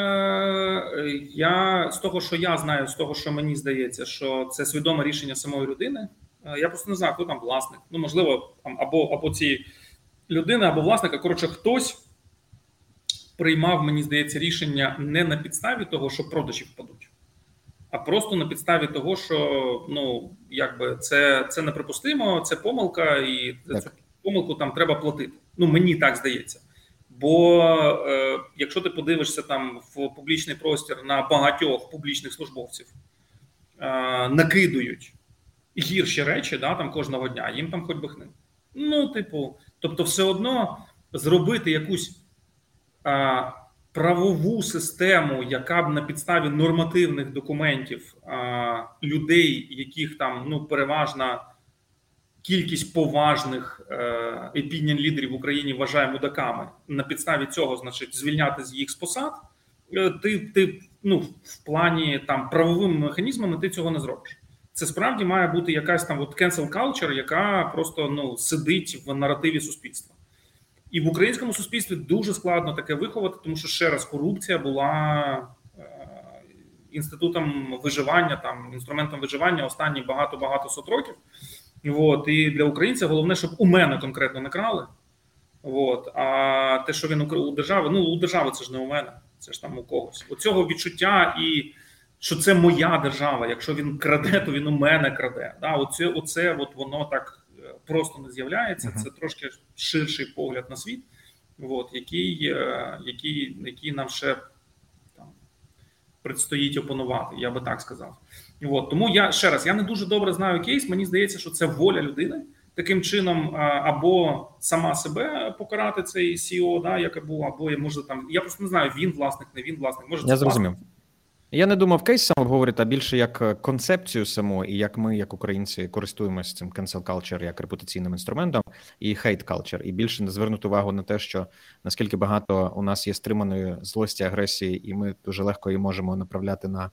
Я з того, що я знаю, з того, що мені здається, що це свідоме рішення самої людини. Я просто не знаю, хто там власник. Ну, можливо, або, або ці людини, або власника. Коротше, хтось приймав, мені здається, рішення не на підставі того, що продажі впадуть, а просто на підставі того, що, ну, якби це, це неприпустимо, це помилка, і за цю помилку там треба платити. Ну, мені так здається. Бо е, якщо ти подивишся там в публічний простір на багатьох публічних службовців, е, накидують гірші речі, да, там кожного дня, їм там хоч би хни. Ну, типу, тобто все одно зробити якусь е, правову систему, яка б на підставі нормативних документів е, людей, яких там, ну, переважна кількість поважних опініон-лідерів в Україні вважає мудаками, на підставі цього, значить, звільняти з їх з посад, ти, ти ну, в плані там правовими механізмами ти цього не зробиш. Це справді має бути якась там от cancel culture, яка просто, ну, сидить в наративі суспільства. І в українському суспільстві дуже складно таке виховати, тому що, ще раз, корупція була е, інститутом виживання, там, інструментом виживання останні багато-багато сот років. От, і для українця головне, щоб у мене конкретно не крали. От, а те, що він у держави, ну, у держави це ж не у мене, це ж там у когось. Оцього відчуття, і що це моя держава, якщо він краде, то він у мене краде. Да, оце, оце от воно так просто не з'являється, uh-huh. Це трошки ширший погляд на світ, от, який, який, який нам ще там предстоїть опанувати, я би так сказав. От, тому я, ще раз, я не дуже добре знаю кейс, мені здається, що це воля людини, таким чином або сама себе покарати цей сі і о, да, яке було, або може там, я просто не знаю, він власник, не він власник. Може, я зрозумів. Я не думав кейс сам обговорити, а більше як концепцію саму, і як ми, як українці, користуємося цим cancel culture як репутаційним інструментом, і hate culture, і більше не звернути увагу на те, що наскільки багато у нас є стриманої злості, агресії, і ми дуже легко її можемо направляти на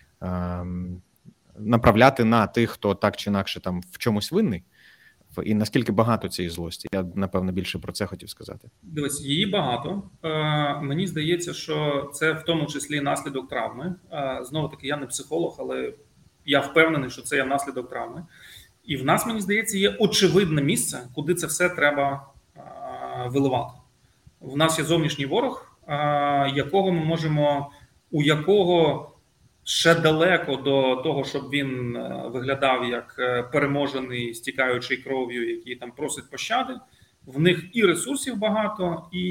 ем, направляти на тих, хто так чи інакше там в чомусь винний, і наскільки багато цієї злості. Я, напевно, більше про це хотів сказати. Дивись, її багато. Е, мені здається, що це в тому числі наслідок травми. Е, знову-таки, я не психолог, але я впевнений, що це є наслідок травми. І в нас, мені здається, є очевидне місце, куди це все треба е, виливати. В нас є зовнішній ворог, е, якого ми можемо, у якого ще далеко до того, щоб він виглядав як переможений, стікаючий кров'ю, який там просить пощади. В них і ресурсів багато, і,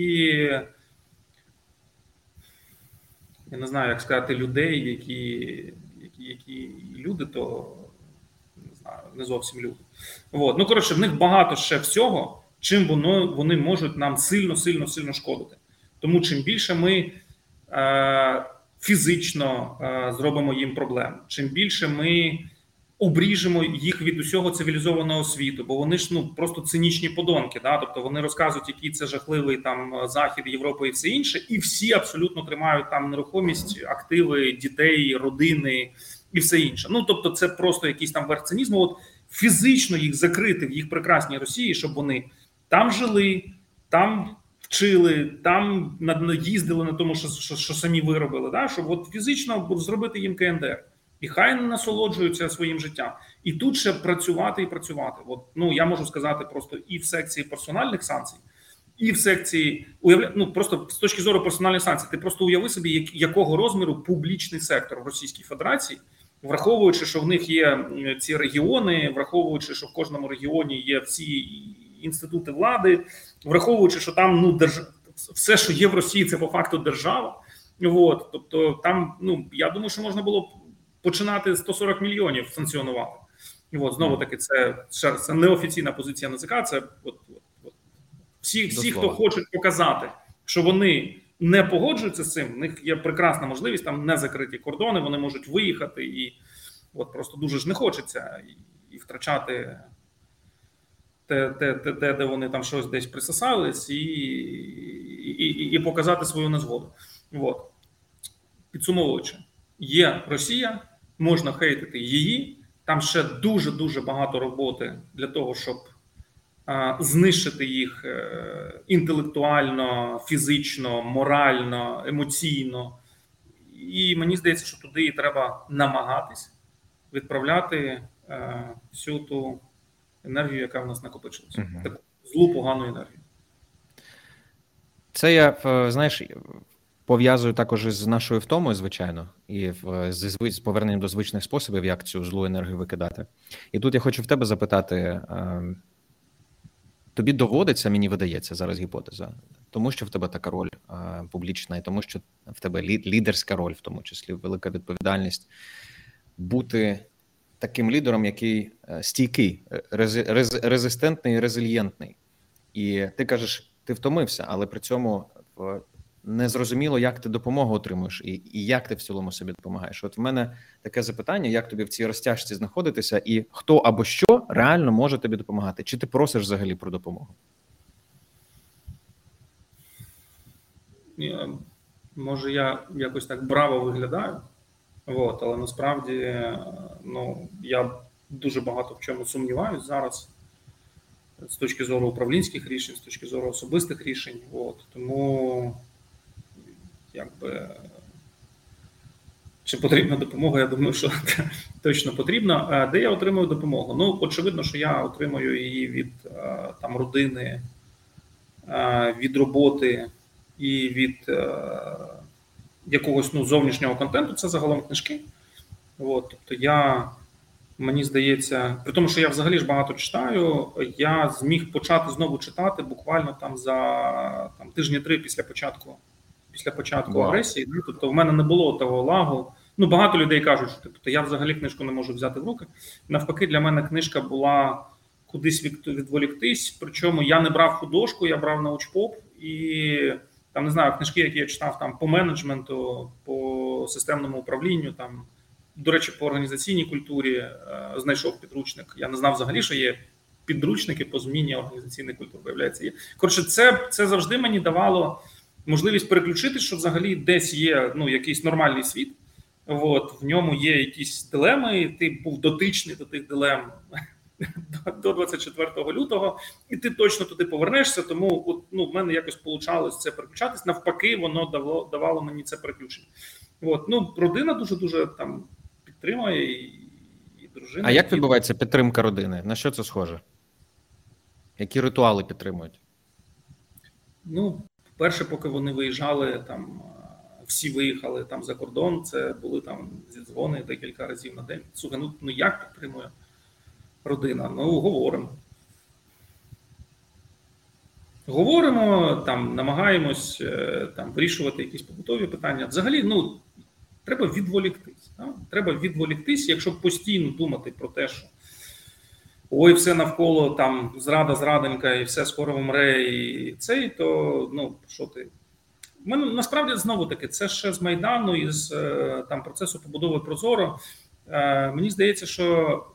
я не знаю, як сказати, людей, які, які, які люди, то, не знаю, не зовсім люди. От. Ну, коротше, в них багато ще всього, чим воно, вони можуть нам сильно-сильно-сильно шкодити. Тому чим більше ми е, фізично е, зробимо їм проблем, чим більше ми обріжемо їх від усього цивілізованого світу, бо вони ж ну просто цинічні подонки. Да? Тобто вони розказують, який це жахливий там Захід, Європа і все інше, і всі абсолютно тримають там нерухомість, активи, дітей, родини і все інше. Ну тобто, це просто якийсь там верх цинізму. От фізично їх закрити в їх прекрасній Росії, щоб вони там жили, там вчили, там їздили на тому, що, що, що самі виробили, да? Щоб от фізично зробити їм ка ен де ер. І хай не насолоджуються своїм життям. І тут ще працювати і працювати. От, ну, я можу сказати просто і в секції персональних санкцій, і в секції, уявля... ну, просто з точки зору персональних санкцій, ти просто уяви собі, як, якого розміру публічний сектор в Російській Федерації, враховуючи, що в них є ці регіони, враховуючи, що в кожному регіоні є всі інститути влади, враховуючи, що там ну, держ... все, що є в Росії, це по факту держава. От, тобто там, ну, я думаю, що можна було б починати сто сорок мільйонів санкціонувати. І от, знову таки, це, це неофіційна позиція ен зе ка, це от, от, от. Всі, всі хто хочуть показати, що вони не погоджуються з цим, в них є прекрасна можливість, там не закриті кордони, вони можуть виїхати, і от просто дуже ж не хочеться і, і втрачати те, те, те, те, де вони там щось десь присосались, і, і, і, і показати свою незгоду. От. Підсумовуючи, є Росія, можна хейтити її, там ще дуже-дуже багато роботи для того, щоб а, знищити їх е, інтелектуально, фізично, морально, емоційно. І мені здається, що туди і треба намагатись відправляти е, всю ту енергію, яка в нас накопичилася. Uh-huh. Таку злу, погану енергію. Це я, знаєш, пов'язую також із нашою втомою, звичайно, і з, з поверненням до звичних способів, як цю злу енергію викидати. І тут я хочу в тебе запитати, тобі доводиться, мені видається, зараз гіпотеза, тому що в тебе така роль публічна, і тому що в тебе лідерська роль, в тому числі велика відповідальність, бути таким лідером, який стійкий, рез, рез, резистентний і резильєнтний. І ти кажеш, ти втомився, але при цьому незрозуміло, як ти допомогу отримуєш і, і як ти в цілому собі допомагаєш. От в мене таке запитання, як тобі в цій розтяжці знаходитися і хто або що реально може тобі допомагати? Чи ти просиш взагалі про допомогу? Я, може, я якось так браво виглядаю, от, але насправді ну, я дуже багато в чому сумніваюсь зараз з точки зору управлінських рішень, з точки зору особистих рішень. От, тому якби чи потрібна допомога, я думаю, що точно потрібна. Де я отримую допомогу? Ну, очевидно, що я отримую її від там родини, від роботи і від якогось ну, зовнішнього контенту. Це загалом книжки. От, тобто я, мені здається, при тому, що я взагалі ж багато читаю, я зміг почати знову читати буквально там за там, тижні три після початку після початку wow. агресії. Ну, тобто в мене не було того лагу. Ну, багато людей кажуть, що тобто, я взагалі книжку не можу взяти в руки. Навпаки, для мене книжка була кудись відволіктись, причому я не брав художку, я брав научпоп і там, не знаю, книжки, які я читав там по менеджменту, по системному управлінню, там, до речі, по організаційній культурі е, знайшов підручник. Я не знав взагалі, що є підручники по зміні організаційної культури, виявляється, є. Коротше, це, це завжди мені давало можливість переключити, що взагалі десь є ну, якийсь нормальний світ, от, в ньому є якісь дилеми, і ти був дотичний до тих дилем до двадцять четвертого лютого, і ти точно туди повернешся, тому от, ну, в мене якось вийшло це переключатись, навпаки, воно давало, давало мені це переключення. От, ну, родина дуже-дуже там підтримує, і, і дружина. А як відбувається підтримка родини? На що це схоже? Які ритуали підтримують? Ну, перше, поки вони виїжджали, там всі виїхали там за кордон, це були там зідзвони декілька разів на день. Слухай, ну, ну як підтримує родина? Ну, говоримо. Говоримо, там, намагаємось там, вирішувати якісь побутові питання. Взагалі, ну, треба відволіктись. Да? Треба відволіктись, якщо постійно думати про те, що ой, все навколо, там, зрада, зрадонька, і все скоро вмре, і цей, то, ну, що ти? Мене, насправді, знову-таки, це ще з Майдану, із там, процесу побудови Прозоро. Мені здається, що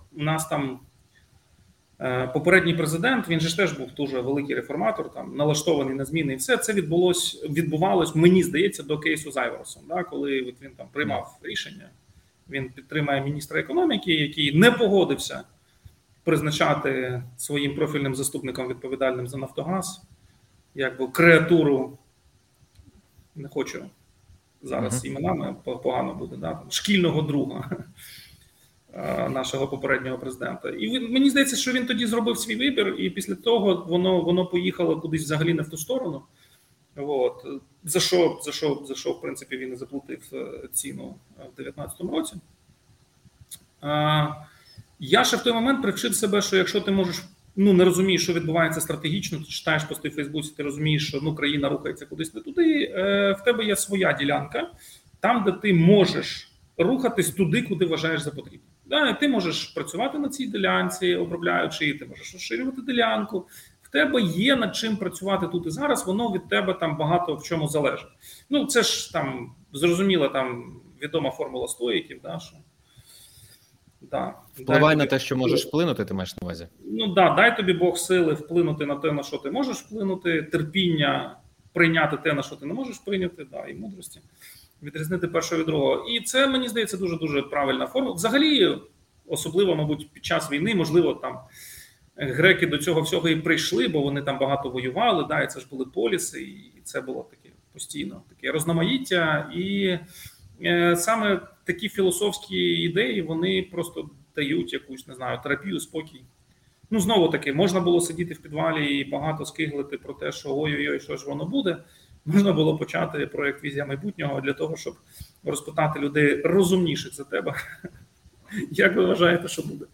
у нас там попередній президент, він же ж теж був дуже великий реформатор, там налаштований на зміни, і все це відбулось, відбувалось, мені здається, до кейсу з Айварсом, да, коли от він там приймав рішення. Він підтримає міністра економіки, який не погодився призначати своїм профільним заступником відповідальним за Нафтогаз, якби креатуру, не хочу зараз uh-huh. іменами, погано буде, да, там, шкільного друга нашого попереднього президента. І він, мені здається, що він тоді зробив свій вибір, і після того воно, воно поїхало кудись взагалі не в ту сторону. От. За що, за що, за що, в принципі, він і заплатив ціну в дев'ятнадцятому році. А, я ще в той момент привчив себе, що якщо ти можеш, ну, не розумієш, що відбувається стратегічно, ти читаєш пости в Фейсбуці, ти розумієш, що, ну, країна рухається кудись не туди, е, в тебе є своя ділянка, там, де ти можеш рухатись туди, куди вважаєш за потрібне. Да, ти можеш працювати на цій ділянці, обробляючи її, ти можеш розширювати ділянку. В тебе є над чим працювати тут і зараз, воно від тебе там багато в чому залежить. Ну, це ж там зрозуміла там відома формула стоїків, да, що да. Впливай на те, що можеш вплинути, ти маєш на увазі. Ну да, дай тобі Бог сили вплинути на те, на що ти можеш вплинути, терпіння прийняти те, на що ти не можеш прийняти, да, і мудрості відрізнити першого від другого. І це, мені здається, дуже-дуже правильна форма. Взагалі, особливо, мабуть, під час війни, можливо, там греки до цього всього і прийшли, бо вони там багато воювали, да, і це ж були поліси, і це було таке постійно таке розноманіття. І е, саме такі філософські ідеї, вони просто дають якусь, не знаю, терапію, спокій. Ну, знову таки, можна було сидіти в підвалі і багато скиглити про те, що ой-ой-ой, що ж воно буде. Можна було почати проєкт «Візія майбутнього» для того, щоб розпитати людей розумніших за тебе. Як ви вважаєте, що буде?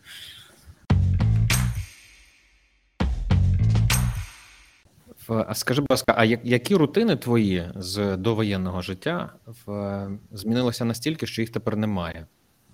Скажи, будь ласка, а які рутини твої з довоєнного життя змінилися настільки, що їх тепер немає?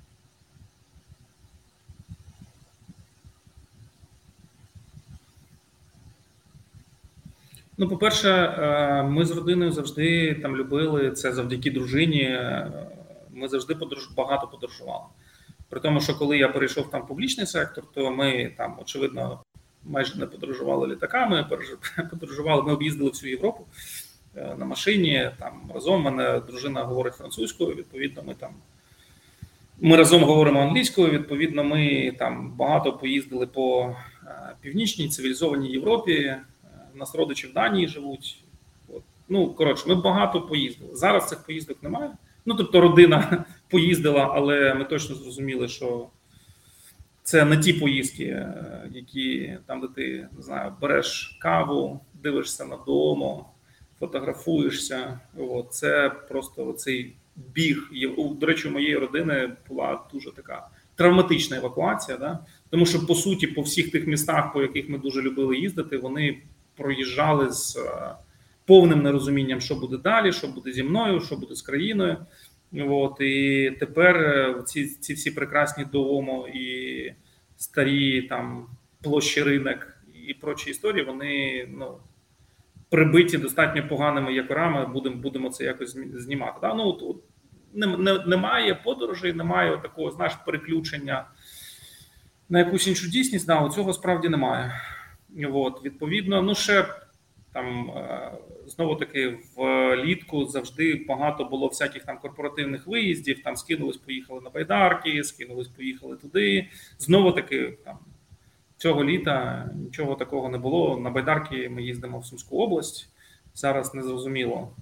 Ну, по-перше, ми з родиною завжди там любили, це завдяки дружині, ми завжди подорож, багато подорожували. При тому, що коли я перейшов там в публічний сектор, то ми там, очевидно, майже не подорожували літаками, подорожували, ми об'їздили всю Європу на машині, там разом, мене дружина говорить французькою, відповідно, ми там, ми разом говоримо англійською, відповідно, ми там багато поїздили по північній цивілізованій Європі, у нас родичі в Данії живуть. От. Ну, коротше, ми багато поїздили. Зараз цих поїздок немає. Ну, тобто родина поїздила, але ми точно зрозуміли, що це не ті поїздки, які там, де ти, не знаю, береш каву, дивишся на дому, фотографуєшся. От. Це просто цей біг. До речі, у моєї родини була дуже така травматична евакуація, да? Тому що, по суті, по всіх тих містах, по яких ми дуже любили їздити, вони проїжджали з повним нерозумінням, що буде далі, що буде зі мною, що буде з країною. От, і тепер ці, ці всі прекрасні Дуомо і старі там площі ринок і прочі історії, вони, ну, прибиті достатньо поганими якорами, будемо, будемо це якось знімати. Да? Ну, от, не, не, немає подорожей, немає такого, знаєш, переключення на якусь іншу дійсність, да, цього справді немає. От, відповідно, ну ще там знову таки влітку завжди багато було всяких там корпоративних виїздів, там скинулись, поїхали на байдарки, скинулись, поїхали туди. Знову таки там цього літа нічого такого не було. На байдарки ми їздимо в Сумську область. Зараз не зрозуміло,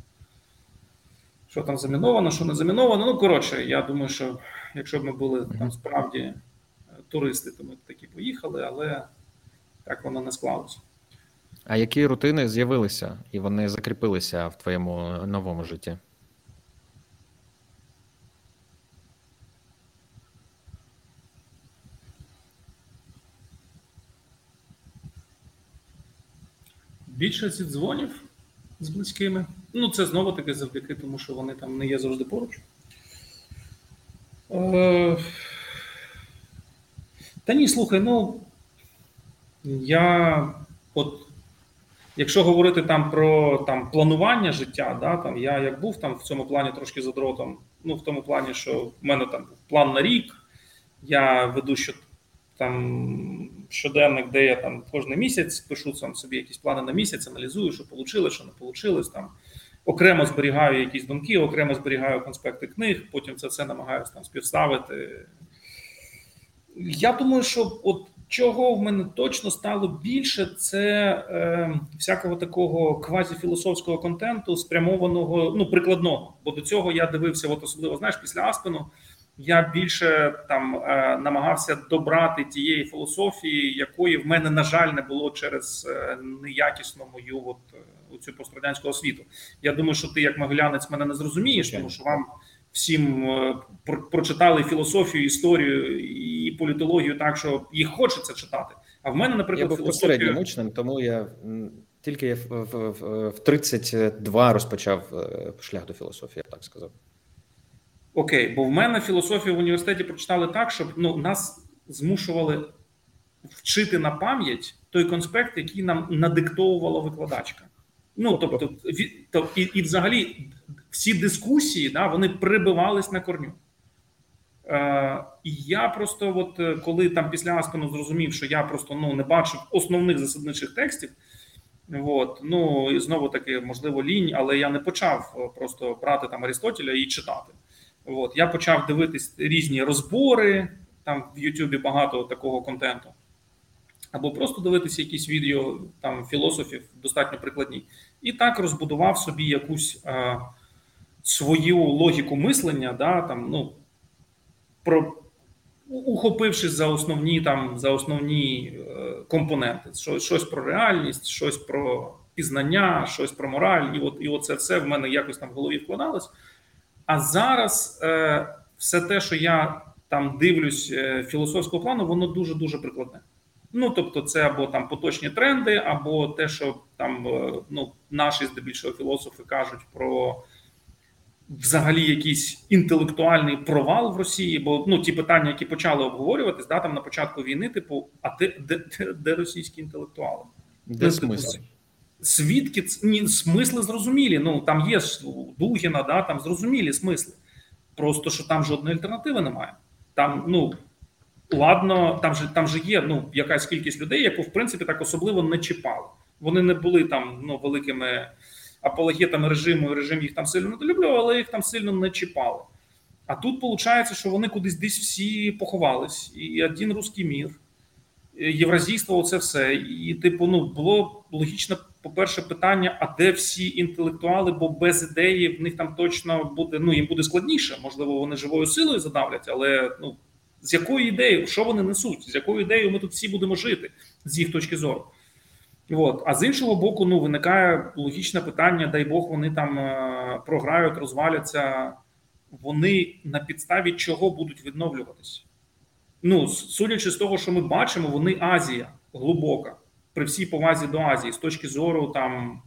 що там заміновано, що не заміновано. Ну, коротше, я думаю, що якщо б ми були там справді туристи, то ми б таки поїхали, але так воно не склалося. А які рутини з'явилися і вони закріпилися в твоєму новому житті? Більшість дзвонів з близькими. Ну, це знову-таки завдяки тому, що вони там не є завжди поруч. Е... Та ні, слухай, ну, я от, якщо говорити там про там планування життя, да, там я як був там в цьому плані трошки задротом, ну в тому плані, що в мене там план на рік, я веду що там щоденник, де я там кожен місяць пишу сам собі якісь плани на місяць, аналізую, що вийшло, що не вийшло. Там окремо зберігаю якісь думки, окремо зберігаю конспекти книг, потім це все намагаюся там співставити. Я думаю, що от чого в мене точно стало більше, це е, всякого такого квазіфілософського контенту, спрямованого, ну, прикладного. Бо до цього я дивився, от особливо, знаєш, після Аспену, я більше там е, намагався добрати тієї філософії, якої в мене, на жаль, не було через е, неякісну мою от, е, цю пострадянську освіту. Я думаю, що ти, як могилянець, мене не зрозумієш, тому що вам всім е, про, прочитали філософію, історію і політологію так, що їх хочеться читати. А в мене, наприклад, я був філософія... посереднім учнем, тому я тільки в, в, в, в тридцять два розпочав шлях до філософії, я так сказав. Окей, бо в мене філософію в університеті прочитали так, щоб ну, нас змушували вчити на пам'ять той конспект, який нам надиктовувала викладачка. Ну, тобто, і, і взагалі всі дискусії, да, вони прибивались на корню. Е, і я просто, от, коли там після Аспену зрозумів, що я просто ну, не бачив основних засадничих текстів, от, ну, і знову-таки, можливо, лінь, але я не почав просто брати там Арістотеля і читати. От, я почав дивитись різні розбори, там в Ютубі багато такого контенту. Або просто дивитися якісь відео там філософів, достатньо прикладні. І так розбудував собі якусь е, свою логіку мислення, да, там, ну, про, ухопившись за основні, там, за основні е, компоненти. Що, щось про реальність, щось про пізнання, щось про мораль. І, от, і оце все в мене якось там в голові вкладалось. А зараз е, все те, що я там дивлюсь е, філософського плану, воно дуже-дуже прикладне. Ну, тобто це або там поточні тренди, або те, що там ну, наші здебільшого філософи кажуть про взагалі якийсь інтелектуальний провал в Росії, бо ну, ті питання, які почали обговорюватись, да, там на початку війни, типу, а де, де, де, де російські інтелектуали? Де ну, смисли? Свідки, ні, смисли зрозумілі, ну, там є ж Дугіна, да, там зрозумілі смисли. Просто, що там жодної альтернативи немає. Там, ну, ладно, там же, там же є ну, якась кількість людей, яку, в принципі, так особливо не чіпали. Вони не були там ну, великими апологетами режиму, і режим їх там сильно недолюблював, але їх там сильно не чіпали. А тут виходить, що вони кудись десь всі поховались. І один русський мір, євразійство, оце все. І, типу, ну, було логічне, по-перше, питання, а де всі інтелектуали, бо без ідеї в них там точно буде, ну, їм буде складніше. Можливо, вони живою силою задавлять, але, ну, з якою ідеєю, що вони несуть, з якою ідеєю ми тут всі будемо жити, з їх точки зору. От. А з іншого боку, ну, виникає логічне питання, дай Бог, вони там е, програють, розваляться, вони на підставі чого будуть відновлюватися? Ну, судячи з того, що ми бачимо, вони Азія глибока, при всій повазі до Азії, з точки зору там,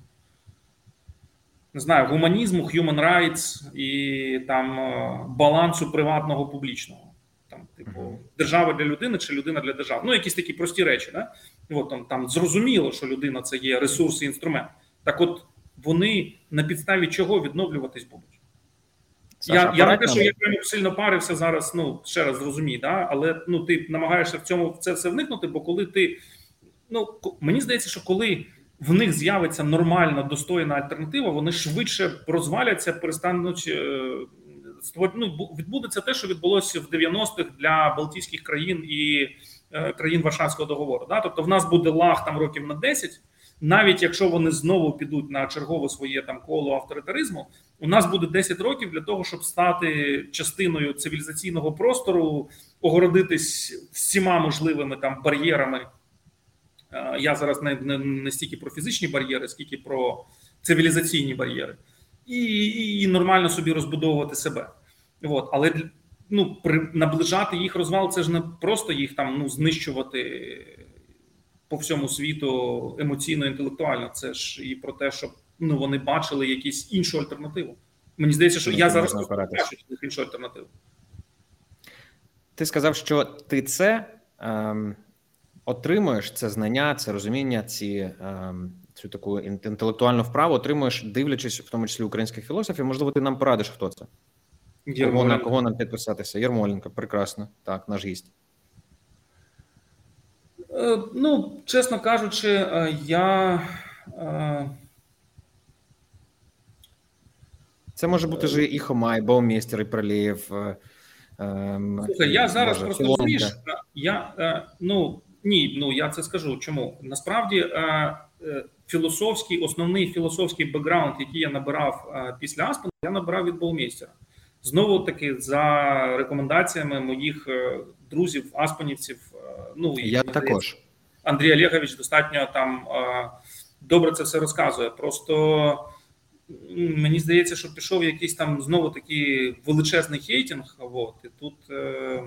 не знаю, гуманізму, human rights і там балансу приватного публічного. Там, типу, держава для людини чи людина для держави. Ну, якісь такі прості речі. Да? От, там, там зрозуміло, що людина – це є ресурс і інструмент. Так от, вони на підставі чого відновлюватись будуть? Саша, я я не те, що я прямо сильно парився зараз, ну, ще раз зрозумій, да? Але ну, ти намагаєшся в цьому в це все вникнути, бо коли ти, ну, мені здається, що коли в них з'явиться нормальна, достойна альтернатива, вони швидше розваляться, перестануть, ну, відбудеться те, що відбулося в дев'яностих для Балтійських країн і е, країн Варшавського договору. Да? Тобто в нас буде лаг там років на десять, навіть якщо вони знову підуть на чергове своє там коло авторитаризму, у нас буде десять років для того, щоб стати частиною цивілізаційного простору, огородитись всіма можливими там бар'єрами. Я зараз не, не, не стільки про фізичні бар'єри, скільки про цивілізаційні бар'єри. І, і, і нормально собі розбудовувати себе. От. Але ну, при, наближати їх розвал, це ж не просто їх там ну, знищувати по всьому світу емоційно, інтелектуально. Це ж і про те, щоб ну, вони бачили якусь іншу альтернативу. Мені здається, що я зараз бачу іншу альтернативу. Ти сказав, що ти це ем, отримуєш, це знання, це розуміння, ці, ем, цю таку інтелектуальну вправу отримуєш, дивлячись, в тому числі українських філософів. Можливо, ти нам порадиш, хто це? Кого, на кого нам підписатися? Єрмоленко, прекрасно. Так, наш гість. Ну, чесно кажучи, я... Це може бути ж і Хомай, Баумейстер, і Пролєєв. Слухай, я зараз Боже, просто Філонка. розумієш, я, ну, ні, ну, я це скажу. Чому? Насправді, філософський, основний філософський бекграунд, який я набирав після Аспена, я набирав від Баумейстера. Знову таки, за рекомендаціями моїх друзів, аспенівців. Ну, і, я також. Андрій Олегович достатньо там добре це все розказує. Просто мені здається, що пішов якийсь там знову такий величезний хейтинг. От, і тут е,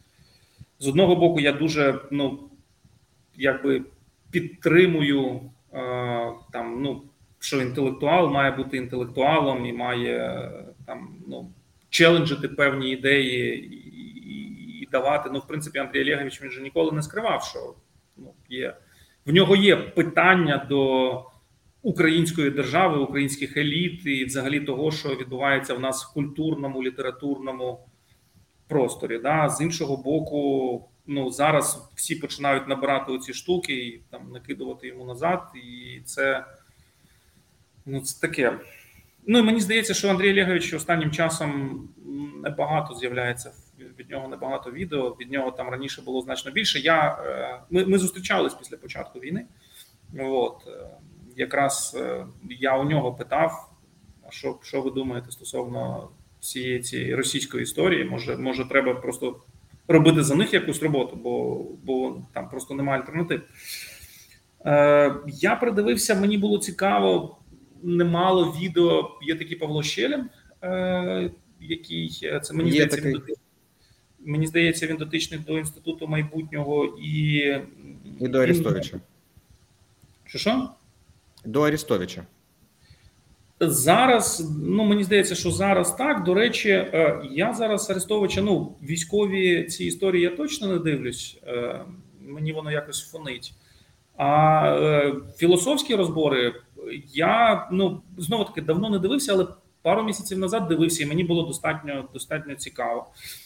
з одного боку я дуже, ну, якби підтримую е, там, ну, що інтелектуал має бути інтелектуалом і має там, ну, челенджити певні ідеї і, і, і давати. Ну, в принципі, Андрій Олегович, він же ніколи не скривав, що, ну, є, в нього є питання до української держави, українських еліт і взагалі того, що відбувається в нас в культурному, літературному просторі. Да? З іншого боку, ну, зараз всі починають набирати оці штуки і там накидувати йому назад, і це, ну, це таке. Ну, і мені здається, що Андрій Олегович останнім часом небагато з'являється, від нього небагато відео, від нього там раніше було значно більше. Я, ми, ми зустрічались після початку війни, от, якраз я у нього питав, а що, що ви думаєте стосовно всієї цієї російської історії, може, може треба просто робити за них якусь роботу, бо, бо там просто немає альтернатив. Е, я придивився, мені було цікаво, немало відео, є такий Павло Щелін, е, який, це мені здається, він дотичний, мені здається, він дотичний до Інституту майбутнього і... І до Арестовича. Що, що? До Арестовича. Зараз, ну, мені здається, що зараз так. До речі, я зараз Арестовича, ну, військові ці історії я точно не дивлюсь, мені воно якось фонить. А філософські розбори я, ну, знову-таки, давно не дивився, але пару місяців назад дивився, і мені було достатньо, достатньо цікаво.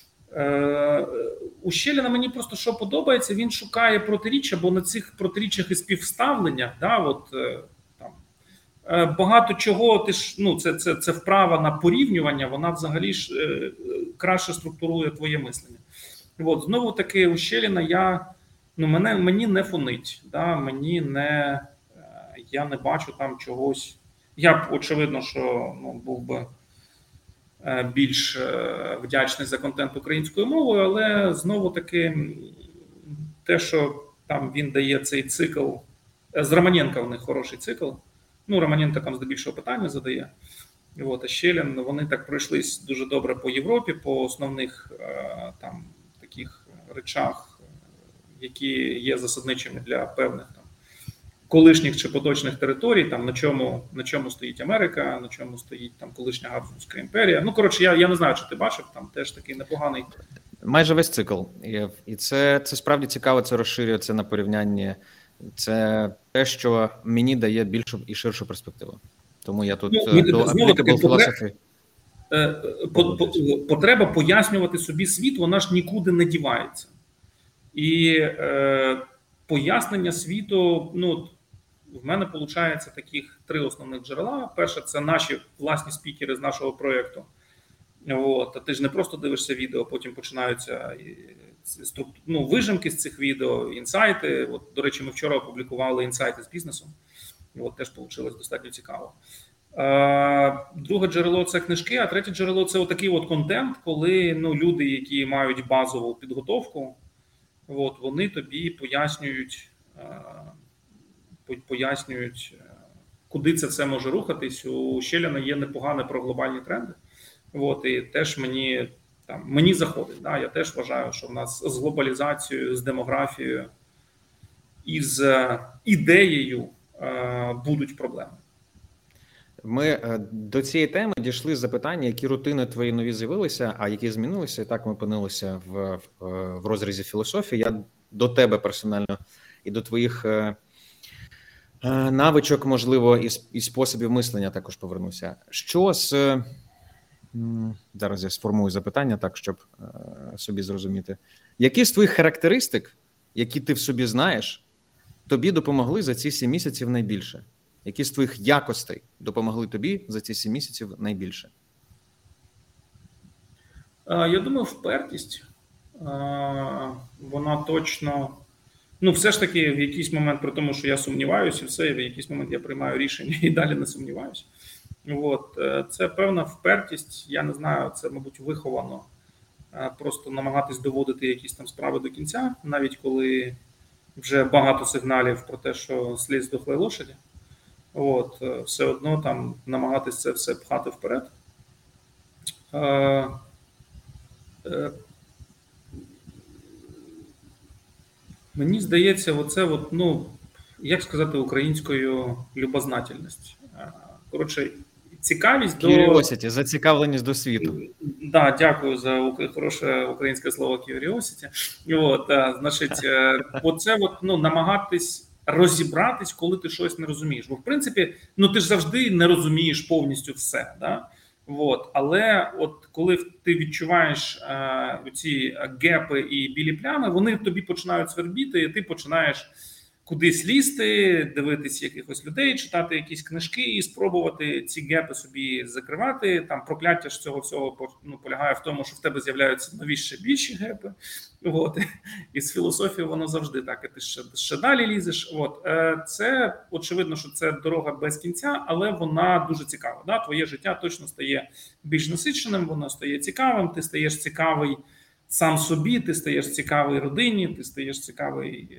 У Щеліна мені просто що подобається, він шукає протиріччя, бо на цих протиріччях і співставленнях, да, от, там, багато чого, ти ж, ну, це, це, це вправа на порівнювання, вона взагалі ж краще структурує твоє мислення. От, знову таки, у Щеліна я, ну, мене, мені не фонить, да, мені не, я не бачу там чогось. Я б, очевидно, що, ну, був би більш вдячний за контент українською мовою, але знову-таки те, що там він дає цей цикл, з Романенка в них хороший цикл, ну, Романенко там здебільшого питання задає, от, а Щелін, вони так пройшлись дуже добре по Європі, по основних там таких речах, які є засадничими для певних там колишніх чи поточних територій, там на чому, на чому стоїть Америка, на чому стоїть там колишня Габсбурзька імперія. Ну, коротше, я, я не знаю, чи ти бачив, там теж такий непоганий. Майже весь цикл. І, і це, це справді цікаво, це розширюється на порівнянні. Це те, що мені дає більшу і ширшу перспективу. Тому я тут ну, до applicable philosophy. Потреба пояснювати собі світ, вона ж нікуди не дівається. І е, пояснення світу, ну, в мене виходить таких три основних джерела. Перше, це наші власні спікери з нашого проєкту. От, а ти ж не просто дивишся відео, потім починаються ну, вижимки з цих відео, інсайти. От, до речі, ми вчора опублікували інсайти з бізнесом. От, теж вийшло достатньо цікаво. Друге джерело – це книжки, а третє джерело – це отакий от контент, коли, ну, люди, які мають базову підготовку, от, вони тобі пояснюють, пояснюють, куди це все може рухатись. У Щеліна є непогане про глобальні тренди. От, і теж мені, там, мені заходить. Да? Я теж вважаю, що в нас з глобалізацією, з демографією і з ідеєю е, будуть проблеми. Ми до цієї теми дійшли з запитання, які рутини твої нові з'явилися, а які змінилися. І так ми опинилися в, в, в розрізі філософії. Я до тебе персонально і до твоїх е, е, навичок, можливо, і, і способів мислення також повернуся. Що з... Е, зараз я сформую запитання так, щоб е, собі зрозуміти. Які з твоїх характеристик які ти в собі знаєш, тобі допомогли за ці сім місяців найбільше? Які з твоїх якостей допомогли тобі за ці сім місяців найбільше? Я думаю, впертість. Вона точно, ну, все ж таки, в якийсь момент, при тому, що я сумніваюся, і все, в якийсь момент я приймаю рішення і далі не сумніваюся. От, це певна впертість, я не знаю, це, мабуть, виховано. Просто намагатись доводити якісь там справи до кінця, навіть коли вже багато сигналів про те, що слід здохлої лошаді. От, все одно там намагатись це все пхати вперед. Е, е, мені здається, оце, от, ну, як сказати українською, любознательність. Коротше, цікавість до... Curiosity, зацікавленість до світу. Да, дякую за хороше українське слово curiosity. От, а, значить, оце от, ну, намагатись розібратись, коли ти щось не розумієш. Бо, в принципі, ну, ти ж завжди не розумієш повністю все, да? От, але от коли ти відчуваєш е, ці гепи і білі плями, вони тобі починають свербіти, і ти починаєш кудись лізти, дивитись якихось людей, читати якісь книжки і спробувати ці гепи собі закривати. Там прокляття ж цього всього, ну, полягає в тому, що в тебе з'являються нові ще більші гепи. От. І з філософією воно завжди так, і ти ще, ще далі лізеш. От. Це, очевидно, що це дорога без кінця, але вона дуже цікава. Да? Твоє життя точно стає більш насиченим, воно стає цікавим, ти стаєш цікавий сам собі, ти стаєш цікавий родині, ти стаєш цікавий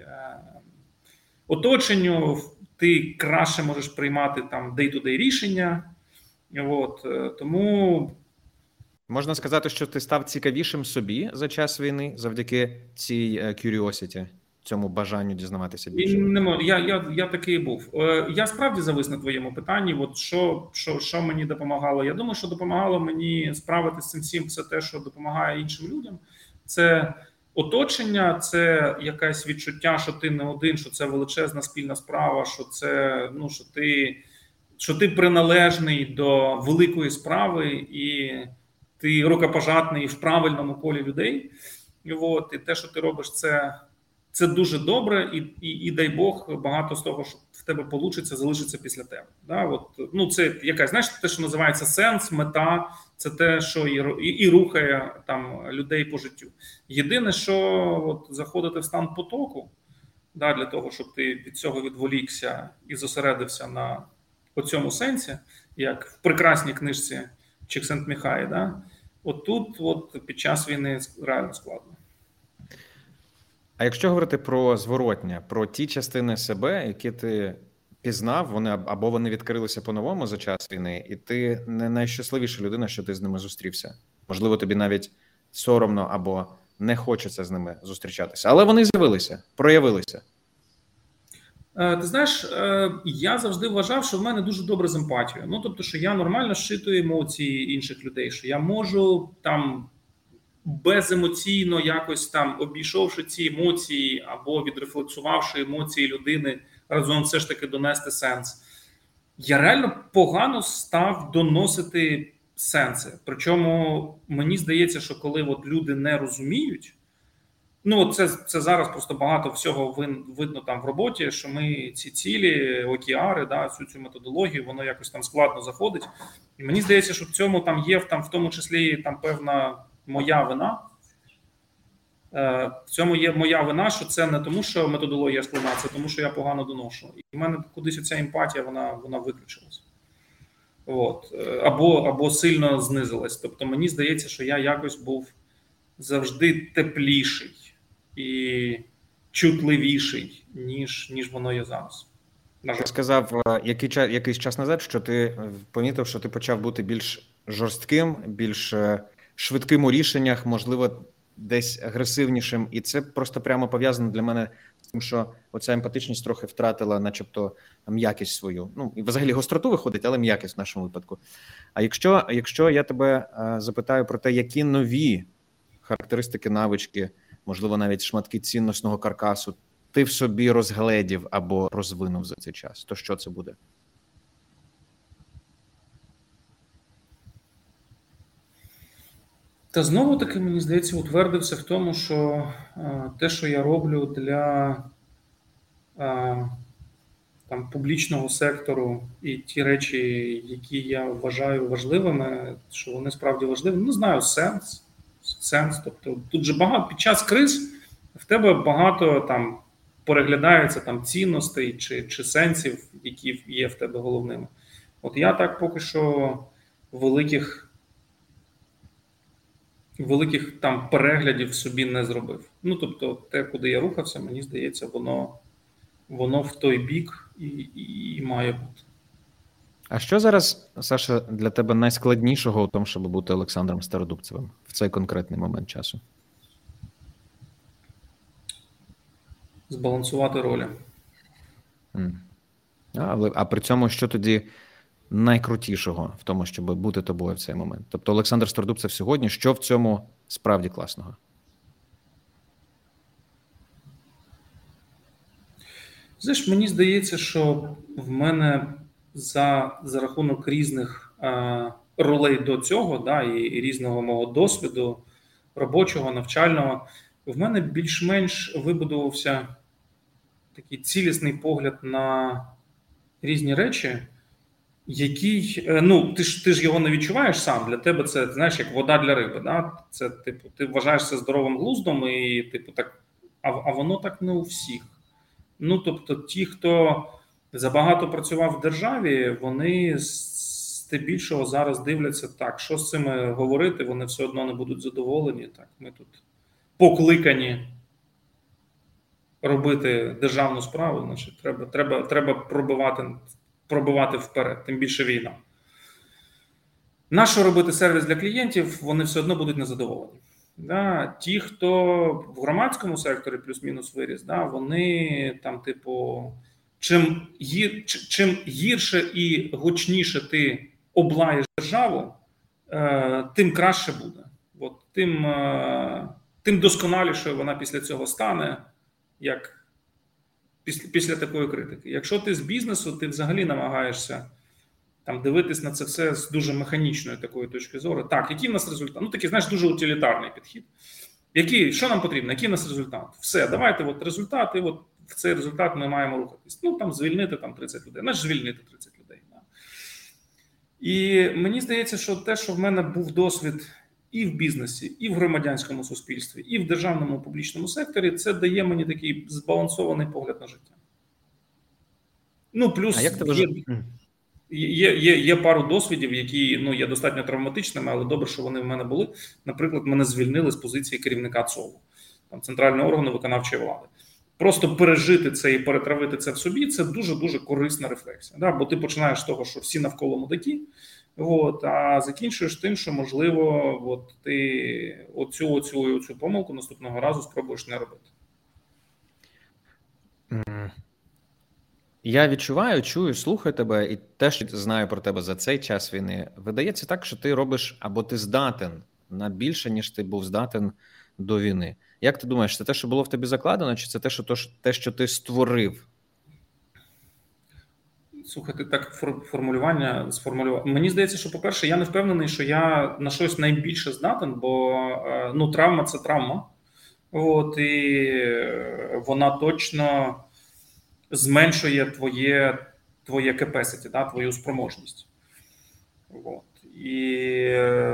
оточенню, ти краще можеш приймати там day-to-day рішення. От, тому... Можна сказати, що ти став цікавішим собі за час війни завдяки цій curiosity, цьому бажанню дізнаватися більше? Не, я, я, я такий був. Я справді завис на твоєму питанні. От що, що, що мені допомагало? Я думаю, що допомагало мені справитися з цим всім все те, що допомагає іншим людям. Це оточення, це якесь відчуття, що ти не один, що це величезна спільна справа, що це, ну, що ти, що ти приналежний до великої справи і ти рукопожатний в правильному колі людей. І, от, і те, що ти робиш, це, це дуже добре, і, і, і дай Бог, багато з того, що в тебе вийде, залишиться після тебе. Да? От, ну, це якась, знаєш, те, що називається сенс, мета, це те, що і, і, і рухає там людей по життю. Єдине, що от, заходити в стан потоку, да, для того, щоб ти від цього відволікся і зосередився на цьому сенсі, як в прекрасній книжці Чиксент-Міхай, да? От тут от, під час війни реально складно. А якщо говорити про зворотня, про ті частини себе, які ти пізнав, вони або вони відкрилися по-новому за час війни, і ти не найщасливіша людина, що ти з ними зустрівся. Можливо, тобі навіть соромно або не хочеться з ними зустрічатися. Але вони з'явилися, проявилися. Ти знаєш, я завжди вважав, що в мене дуже добре з емпатією. Ну, тобто, що я нормально щитую емоції інших людей, що я можу там беземоційно якось там, обійшовши ці емоції або відрефлексувавши емоції людини, разом все ж таки донести сенс. Я реально погано став доносити сенси. Причому мені здається, що коли от люди не розуміють, ну, це, це зараз просто багато всього видно там в роботі, що ми ці цілі, окіари, да, всю цю методологію, воно якось там складно заходить. І мені здається, що в цьому там є, там, в тому числі, там певна моя вина. Е, в цьому є моя вина, що це не тому, що методологія складна, це тому, що я погано доношу. І в мене кудись оця емпатія, вона, вона виключилась. От. Або, або сильно знизилась. Тобто мені здається, що я якось був завжди тепліший і чутливіший, ніж, ніж воно є зараз. Ти сказав який, якийсь час назад, що ти помітив, що ти почав бути більш жорстким, більш швидким у рішеннях, можливо, десь агресивнішим. І це просто прямо пов'язано для мене з тим, що оця емпатичність трохи втратила начебто м'якість свою. Ну, і взагалі гостроту виходить, але м'якість в нашому випадку. А якщо, якщо я тебе запитаю про те, які нові характеристики, навички, можливо, навіть шматки цінностного каркасу ти в собі розгледів або розвинув за цей час, то що це буде? Та знову-таки, мені здається, утвердився в тому, що е, те, що я роблю для е, там, публічного сектору і ті речі, які я вважаю важливими, що вони справді важливі, не знаю, сенс. Сенс. Тобто тут же багато під час криз в тебе багато там переглядається там цінностей чи, чи сенсів, які є в тебе головними. От я так поки що великих великих там переглядів собі не зробив. Ну, тобто, те, куди я рухався, мені здається, воно воно в той бік і, і, і має бути. А що зараз, Саша, для тебе найскладнішого у тому, щоб бути Олександром Стародубцевим в цей конкретний момент часу? Збалансувати ролі. Mm. А, а при цьому, що тоді найкрутішого в тому, щоб бути тобою в цей момент? Тобто Олександр Стародубцев сьогодні, що в цьому справді класного? Знаєш, мені здається, що в мене за, за рахунок різних е, ролей до цього, да, і, і різного мого досвіду, робочого, навчального, в мене більш-менш вибудувався такий цілісний погляд на різні речі, який, ну, ти ж ти ж його не відчуваєш сам. Для тебе це, знаєш, як вода для риби. Да? Це, типу, ти вважаєш це здоровим глуздом, і, типу, так, а, а воно так не у всіх. Ну, тобто, ті, хто забагато працював в державі, вони здебільшого зараз дивляться так, що з цими говорити, вони все одно не будуть задоволені. Так, ми тут покликані робити державну справу, значить, треба, треба, треба пробивати, пробивати вперед, тим більше війна. Нащо робити сервіс для клієнтів, вони все одно будуть незадоволені. Да, ті, хто в громадському секторі плюс-мінус виріс, да, вони там, типу, чим, гір, чим гірше і гучніше ти облаєш державу, е, тим краще буде. От, тим, е, тим досконалішою вона після цього стане, як після, після такої критики. Якщо ти з бізнесу, ти взагалі намагаєшся там дивитись на це все з дуже механічної такої точки зору. Так, який в нас результат? Ну, такий, знаєш, дуже утилітарний підхід. Який, що нам потрібно? Який в нас результат? Все, давайте от результат, і от в цей результат ми маємо рухатись. Ну, там звільнити там тридцять людей. Знаєш, звільнити тридцять людей. Да. І мені здається, що те, що в мене був досвід і в бізнесі, і в громадянському суспільстві, і в державному публічному секторі, це дає мені такий збалансований погляд на життя. Ну, плюс... А як тебе є... Є, є, є пару досвідів, які, ну, є достатньо травматичними, але добре, що вони в мене були. Наприклад, мене звільнили з позиції керівника ЦОВу, там, центрального органу виконавчої влади. Просто пережити це і перетравити це в собі – це дуже-дуже корисна рефлексія. Да? Бо ти починаєш з того, що всі навколо мудаки, от, а закінчуєш тим, що, можливо, от, ти оцю, оцю, оцю помилку наступного разу спробуєш не робити. Mm. Я відчуваю, чую, слухаю тебе, і те, що знаю про тебе за цей час війни, видається так, що ти робиш або ти здатен на більше, ніж ти був здатен до війни. Як ти думаєш, це те, що було в тобі закладено, чи це те, що, те, що ти створив? Слухай, ти так формулювання сформулював. Мені здається, що, по-перше, я не впевнений, що я на щось найбільше здатен, бо, ну, травма – це травма. От, і вона точно зменшує твоє, твоє capacity, да, твою спроможність. От. І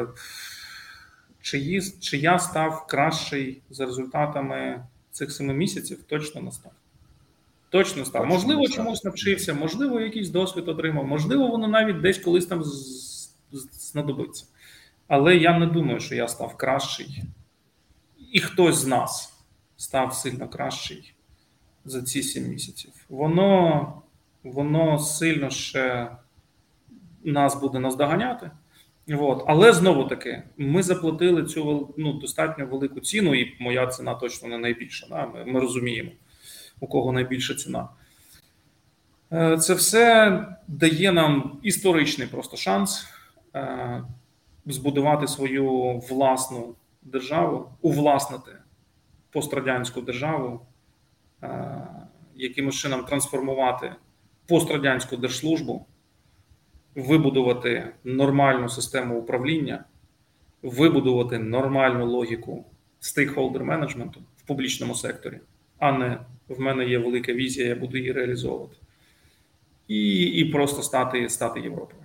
чи, чи я став кращий за результатами цих семи місяців? Точно не став. Точно став. Точно можливо, не чомусь навчився, можливо, якийсь досвід отримав, можливо, воно навіть десь колись там знадобиться. Але я не думаю, що я став кращий. І хтось з нас став сильно кращий за ці сім місяців. Воно, воно сильно ще нас буде наздоганяти. От. Але знову-таки, ми заплатили цю, ну, достатньо велику ціну, і моя ціна точно не найбільша. Да? Ми, ми розуміємо, у кого найбільша ціна. Це все дає нам історичний просто шанс е, збудувати свою власну державу, увласнити пострадянську державу, е, якимось чином трансформувати пострадянську держслужбу, вибудувати нормальну систему управління вибудувати нормальну логіку стейкхолдер менеджменту в публічному секторі, а не в мене є велика візія, я буду її реалізовувати. І, і просто стати, стати Європою.